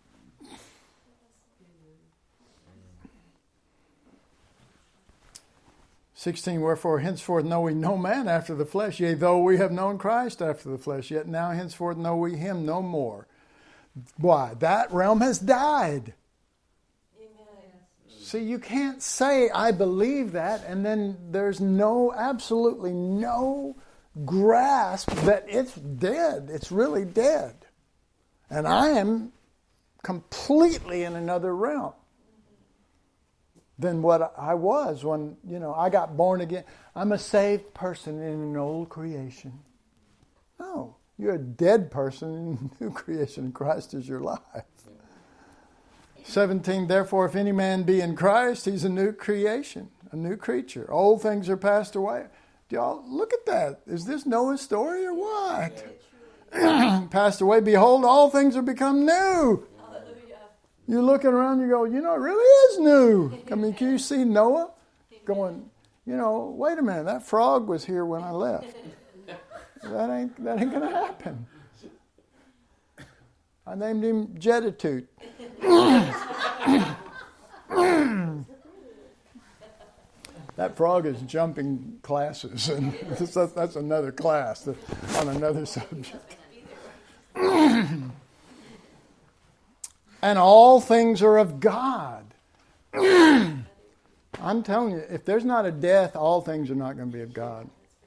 16, wherefore henceforth know we no man after the flesh, yea, though we have known Christ after the flesh, yet now henceforth know we him no more. Why? That realm has died. Amen. See, you can't say, I believe that, and then there's absolutely no grasp that it's dead. It's really dead. And I am completely in another realm than what I was when, I got born again. I'm a saved person in an old creation. No, you're a dead person in a new creation. Christ is your life. 17, therefore, if any man be in Christ, he's a new creation, a new creature. Old things are passed away. Do y'all look at that? Is this Noah's story or what? Passed away, behold, all things are become new. Hallelujah. You're looking around, you go, it really is new. I mean, can you see Noah going, wait a minute, that frog was here when I left. That ain't going to happen. I named him Jeditute. That frog is jumping classes, and that's another class on another subject. And all things are of God. I'm telling you, if there's not a death, all things are not going to be of God.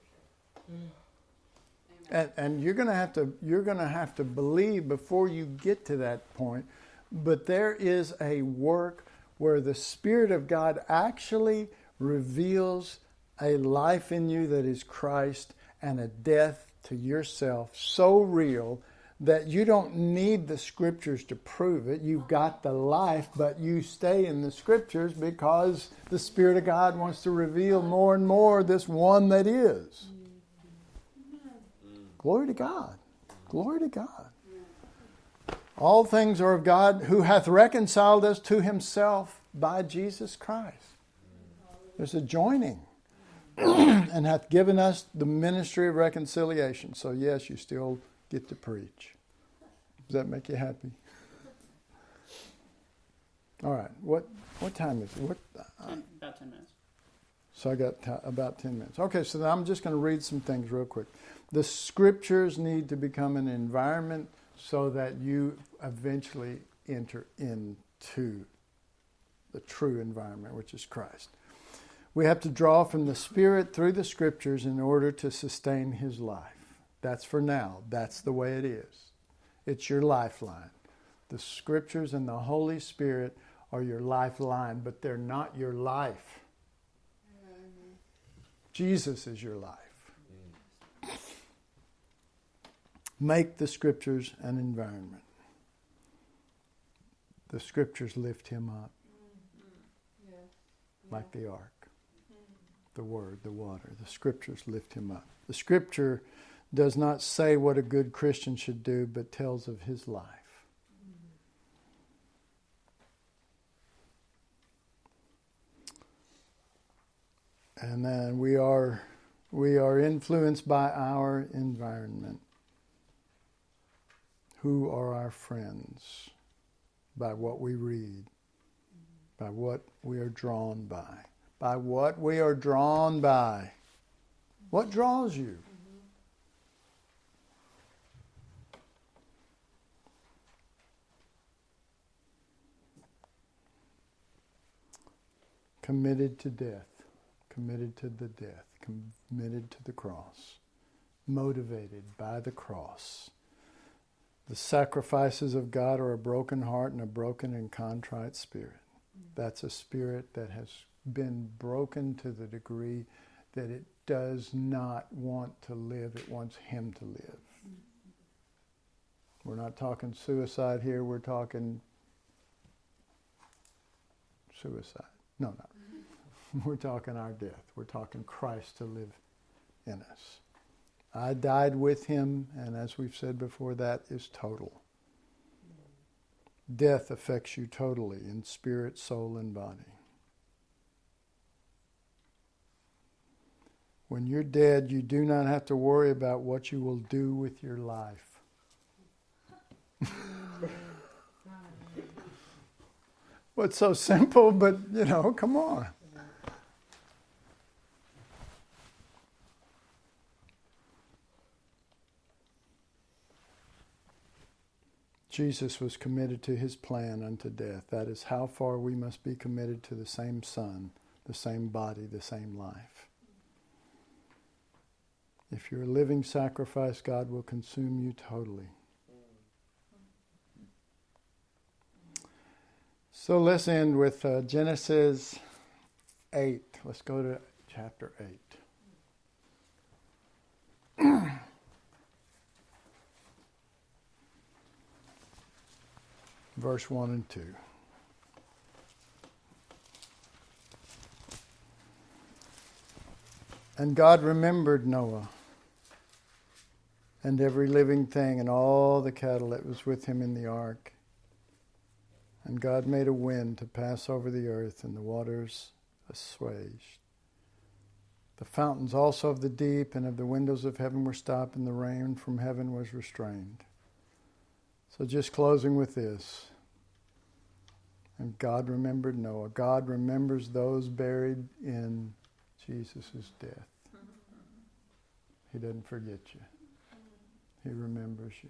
And you're going to have to believe before you get to that point. But there is a work where the Spirit of God actually reveals a life in you that is Christ and a death to yourself so real that you don't need the Scriptures to prove it. You've got the life, but you stay in the Scriptures because the Spirit of God wants to reveal more and more this one that is. Glory to God. Glory to God. All things are of God, who hath reconciled us to himself by Jesus Christ. There's a joining. And hath given us the ministry of reconciliation. So yes, you still get to preach. Does that make you happy? All right. What time is it? About 10 minutes. So I got about 10 minutes. Okay, so I'm just going to read some things real quick. The Scriptures need to become an environment so that you eventually enter into the true environment, which is Christ. We have to draw from the Spirit through the Scriptures in order to sustain His life. That's for now. That's the way it is. It's your lifeline. The Scriptures and the Holy Spirit are your lifeline, but they're not your life. Jesus is your life. Make the Scriptures an environment. The Scriptures lift him up like the ark. The Word, the water. The Scriptures lift him up. The Scripture does not say what a good Christian should do, but tells of his life. And then we are influenced by our environment. Who are our friends? By what we read, by what we are drawn by what we are drawn by. What draws you? Committed to death, committed to the death, committed to the cross, motivated by the cross. The sacrifices of God are a broken heart and a broken and contrite spirit. That's a spirit that has been broken to the degree that it does not want to live. It wants Him to live. We're not talking suicide here. We're talking suicide. No. We're talking our death. We're talking Christ to live in us. I died with Him, and as we've said before, that is total. Death affects you totally in spirit, soul, and body. When you're dead, you do not have to worry about what you will do with your life. Well, it's so simple, but, come on. Jesus was committed to his plan unto death. That is how far we must be committed to the same Son, the same body, the same life. If you're a living sacrifice, God will consume you totally. So let's end with Genesis 8. Let's go to chapter 8. Verse 1 and 2. And God remembered Noah and every living thing and all the cattle that was with him in the ark. And God made a wind to pass over the earth, and the waters assuaged. The fountains also of the deep and of the windows of heaven were stopped, and the rain from heaven was restrained. So just closing with this. And God remembered Noah. God remembers those buried in Jesus' death. He doesn't forget you. He remembers you.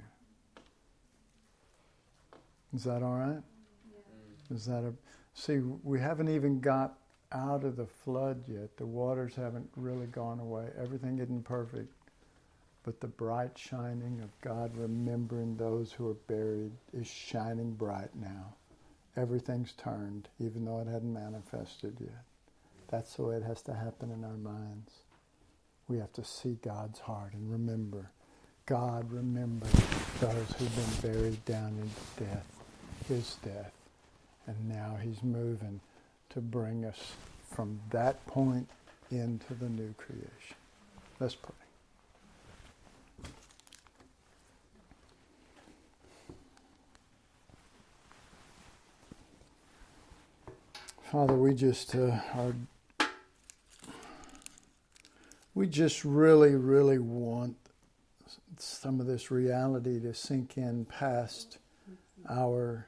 Is that all right? Yeah. Is that see, we haven't even got out of the flood yet. The waters haven't really gone away. Everything isn't perfect. But the bright shining of God remembering those who are buried is shining bright now. Everything's turned, even though it hadn't manifested yet. That's the way it has to happen in our minds. We have to see God's heart and remember. God remembers those who've been buried down into death, his death. And now he's moving to bring us from that point into the new creation. Let's pray. Father, we just really want some of this reality to sink in past our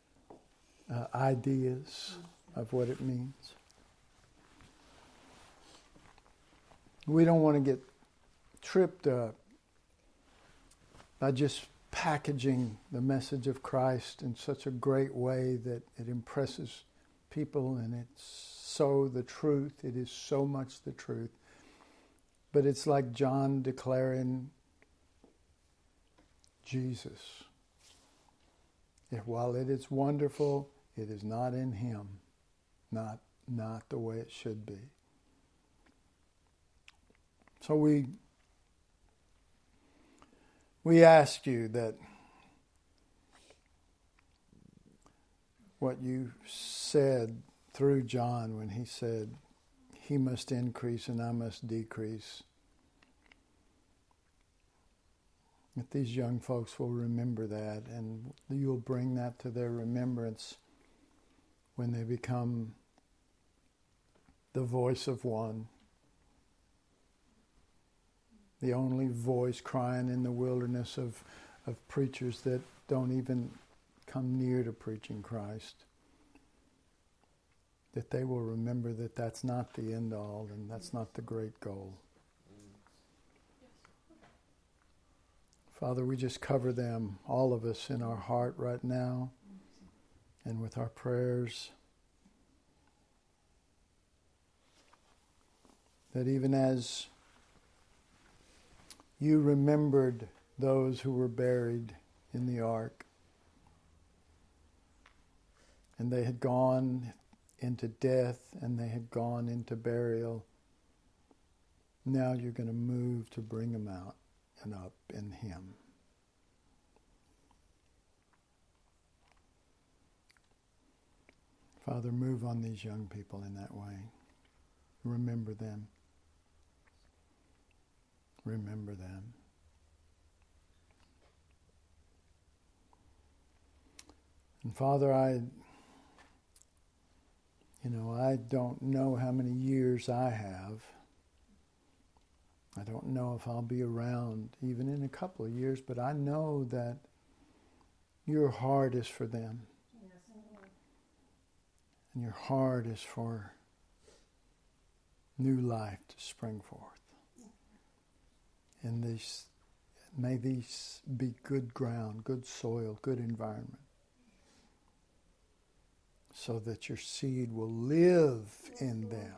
ideas of what it means. We don't want to get tripped up by just packaging the message of Christ in such a great way that it impresses people, and it's so the truth. It is so much the truth. But it's like John declaring Jesus. While it is wonderful, it is not in him, not the way it should be. So we ask you that what you said through John when he said, he must increase and I must decrease, that these young folks will remember that, and you'll bring that to their remembrance when they become the voice of one, the only voice crying in the wilderness of preachers that don't even come near to preaching Christ, that they will remember that that's not the end all and that's not the great goal. Father, we just cover them, all of us, in our heart right now and with our prayers, that even as you remembered those who were buried in the ark, and they had gone into death and they had gone into burial, now you're going to move to bring them out and up in him. Father, move on these young people in that way. Remember them. Remember them. And Father, I don't know how many years I have. I don't know if I'll be around even in a couple of years, but I know that your heart is for them. Yes. And your heart is for new life to spring forth in May these be good ground, good soil, good environment, so that your seed will live in them.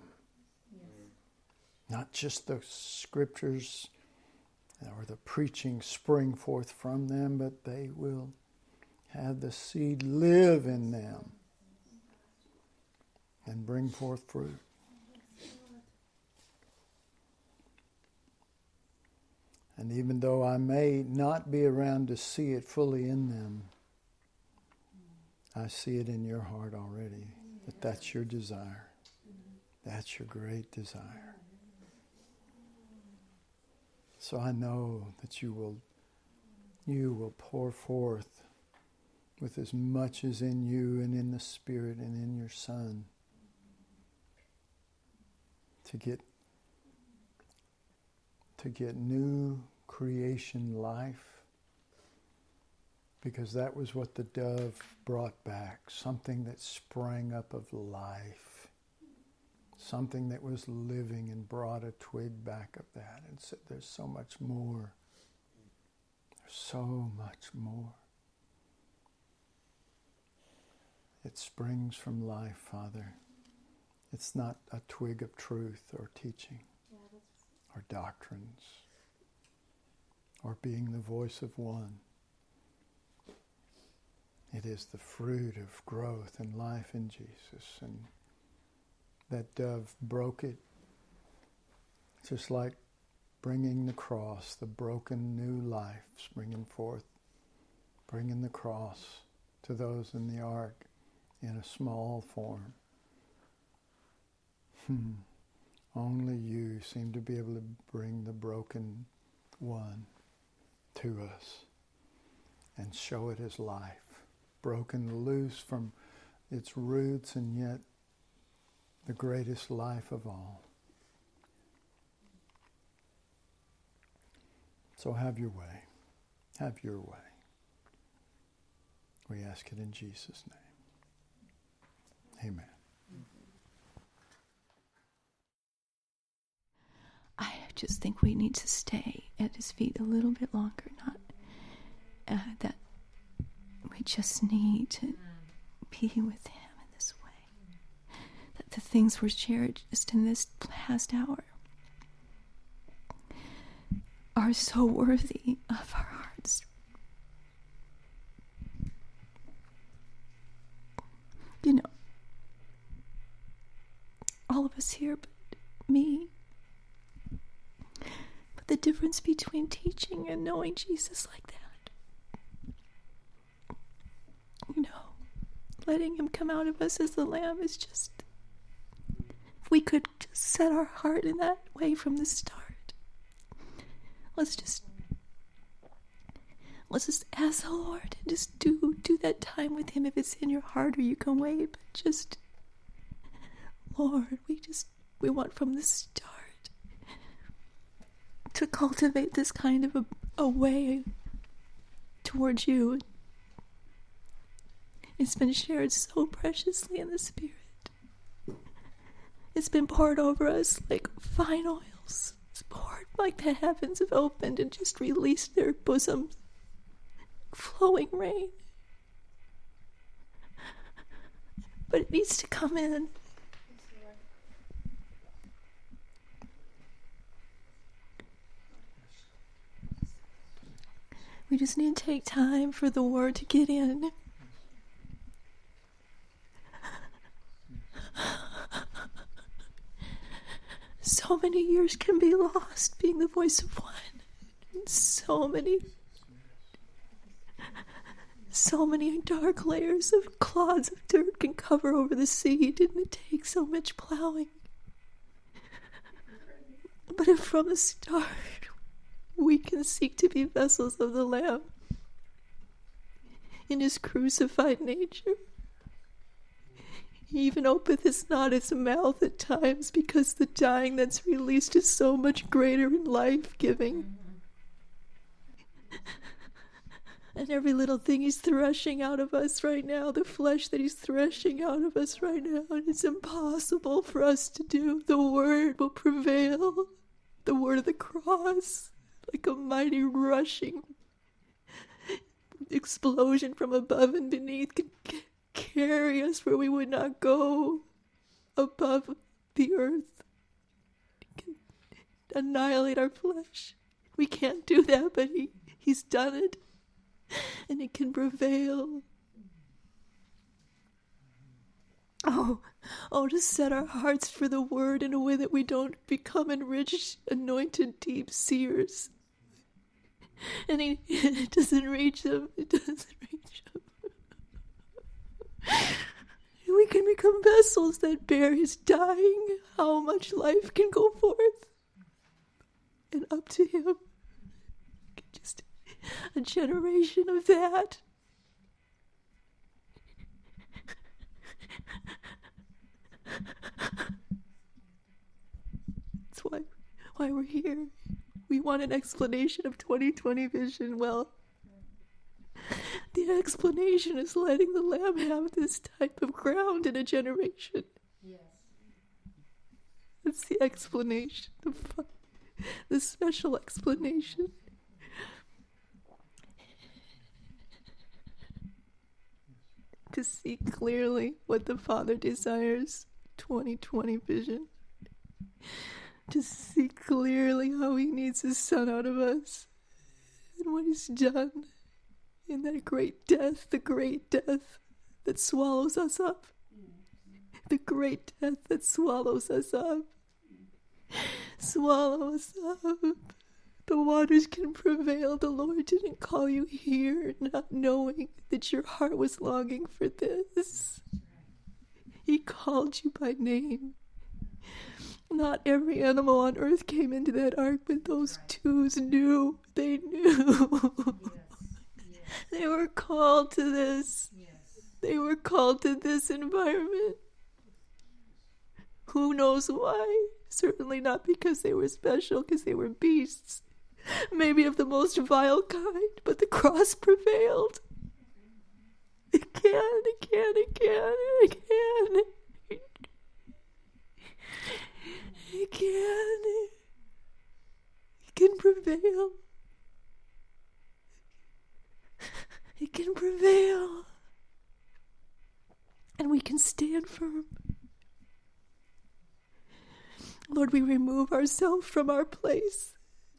Not just the scriptures or the preaching spring forth from them, but they will have the seed live in them and bring forth fruit. And even though I may not be around to see it fully in them, I see it in your heart already, that that's your desire. That's your great desire. So I know that you will pour forth with as much as in you and in the Spirit and in your Son to get new creation life, because that was what the dove brought back, something that sprang up of life, something that was living, and brought a twig back of that and said, there's so much more. There's so much more. It springs from life, Father. It's not a twig of truth or teaching or doctrines or being the voice of one. It is the fruit of growth and life in Jesus. And that dove broke it, just like bringing the cross, the broken new life, springing forth, bringing the cross to those in the ark in a small form. Only you seem to be able to bring the broken one to us and show it as life, broken loose from its roots, and yet the greatest life of all. So have your way. Have your way. We ask it in Jesus' name. Amen. I just think we need to stay at his feet a little bit longer. Not that we just need to be with him in this way. That the things were shared just in this past hour are so worthy of our hearts. You know, all of us here, but me. But the difference between teaching and knowing Jesus like that, you know, letting him come out of us as the Lamb is just, if we could just set our heart in that way from the start, let's just ask the Lord and just do that time with him if it's in your heart, or you can wait, but just, Lord, we want from the start to cultivate this kind of a way towards you. It's been shared so preciously in the Spirit. It's been poured over us like fine oils. It's poured like the heavens have opened and just released their bosoms, flowing rain. But it needs to come in. We just need to take time for the word to get in. So many years can be lost being the voice of one. So many dark layers of clods of dirt can cover over the seed, and it takes so much plowing. But if from the start we can seek to be vessels of the Lamb in his crucified nature, he even openeth not his mouth at times, because the dying that's released is so much greater and life-giving. And every little thing he's threshing out of us right now, the flesh that he's threshing out of us right now, and it's impossible for us to do. The word will prevail. The word of the cross, like a mighty rushing explosion from above and beneath can carry us where we would not go above the earth. It can annihilate our flesh. We can't do that, but He's done it. And it can prevail. Oh, to set our hearts for the word in a way that we don't become enriched, anointed, deep seers. And it doesn't reach them. It doesn't reach them. We can become vessels that bear His dying, how much life can go forth. And up to Him. Just a generation of that. That's why we're here. We want an explanation of 2020 vision. Well, the explanation is letting the Lamb have this type of ground in a generation. Yes. That's the explanation, the special explanation. To see clearly what the Father desires, 2020 vision. To see clearly how He needs His Son out of us and what He's done in that great death, the great death that swallows us up. The great death that swallows us up. Swallow us up. The waters can prevail. The Lord didn't call you here not knowing that your heart was longing for this. He called you by name. Not every animal on earth came into that ark, but those twos knew. They knew. They were called to this. They were called to this environment. Who knows why? Certainly not because they were special, because they were beasts. Maybe of the most vile kind, but the cross prevailed. It can. It can prevail. It can prevail. And we can stand firm. Lord, we remove ourselves from our place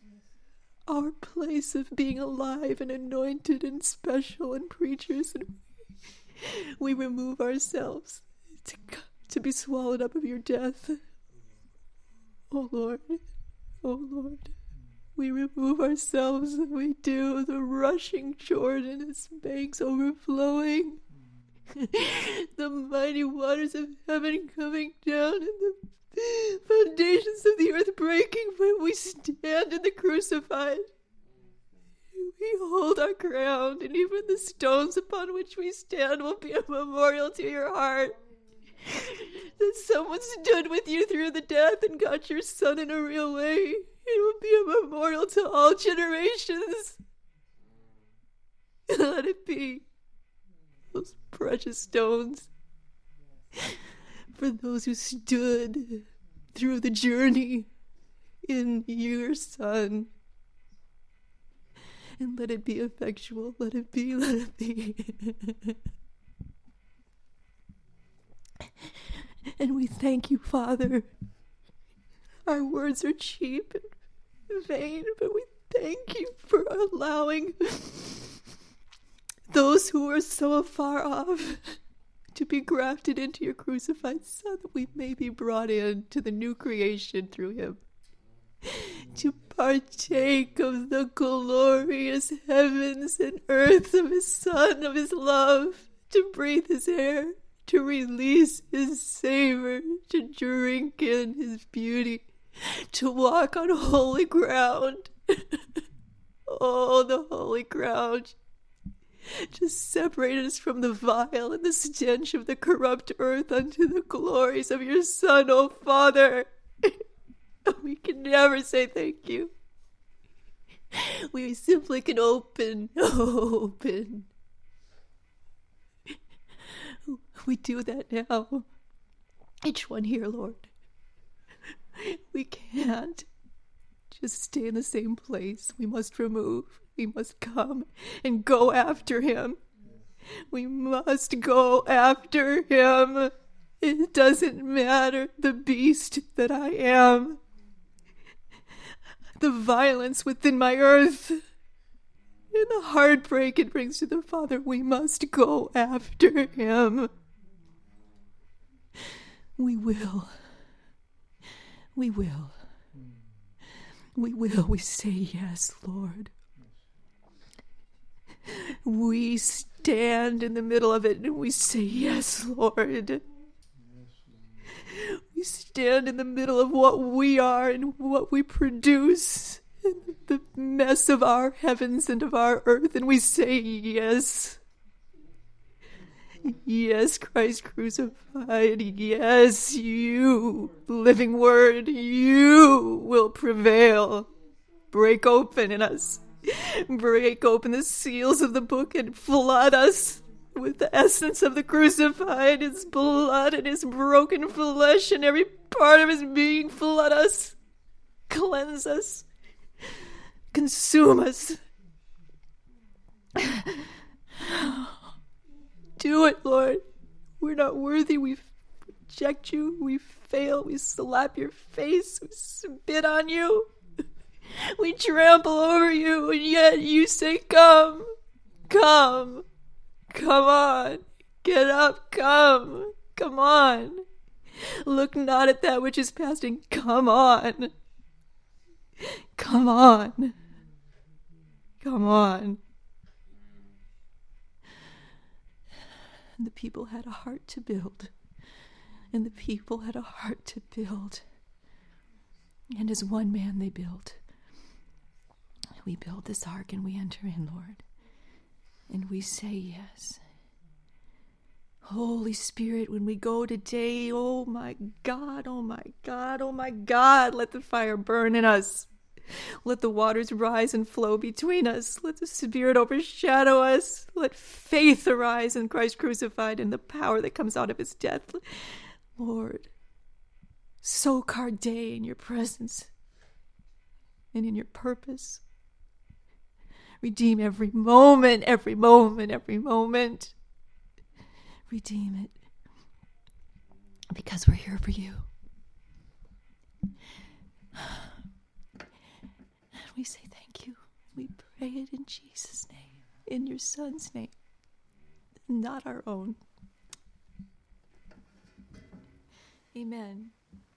of being alive and anointed and special and preachers, and we remove ourselves to be swallowed up of your death. Oh Lord, we remove ourselves and we do the rushing Jordan, its banks overflowing, the mighty waters of heaven coming down and the foundations of the earth breaking when we stand in the crucified. We hold our ground, and even the stones upon which we stand will be a memorial to your heart. That someone stood with you through the death and got your Son in a real way. It will be a memorial to all generations. Let it be those precious stones for those who stood through the journey in your Son. And let it be effectual. Let it be. And we thank you, Father. Our words are cheap and vain, but we thank you for allowing those who are so far off to be grafted into your crucified Son, that we may be brought in to the new creation through him, to partake of the glorious heavens and earth of his Son, of his love, to breathe his air, to release his savor, to drink in his beauty, to walk on holy ground. Oh, the holy ground. Just separate us from the vile and the stench of the corrupt earth unto the glories of your Son, O Father. We can never say thank you. We simply can open. We do that now. Each one here, Lord. We can't just stay in the same place. We must remove. We must come and go after him. We must go after him. It doesn't matter the beast that I am, the violence within my earth, and the heartbreak it brings to the Father. We must go after him. We will. We will. We will. We say yes, Lord. We stand in the middle of it and we say yes, Lord. We stand in the middle of what we are and what we produce, the mess of our heavens and of our earth, and we say yes. Yes, Christ crucified. Yes, you, living word, you will prevail. Break open in us. Break open the seals of the book and flood us with the essence of the crucified, his blood and his broken flesh and every part of his being. Flood us. Cleanse us. Consume us. Do it, Lord. We're not worthy. We reject you. We fail. We slap your face. We spit on you. We trample over you, and yet you say, come. Come. Come on. Get up. Come. Come on. Look not at that which is past, and come on. Come on. Come on. And the people had a heart to build. And the people had a heart to build. And as one man they built. We build this ark and we enter in, Lord. And we say yes. Holy Spirit, when we go today, oh my God, oh my God, oh my God, let the fire burn in us. Let the waters rise and flow between us. Let the Spirit overshadow us. Let faith arise in Christ crucified and the power that comes out of his death. Lord, soak our day in your presence and in your purpose. Redeem every moment, every moment, every moment. Redeem it. Because we're here for you. We say thank you. We pray it in Jesus' name, in your Son's name, not our own. Amen.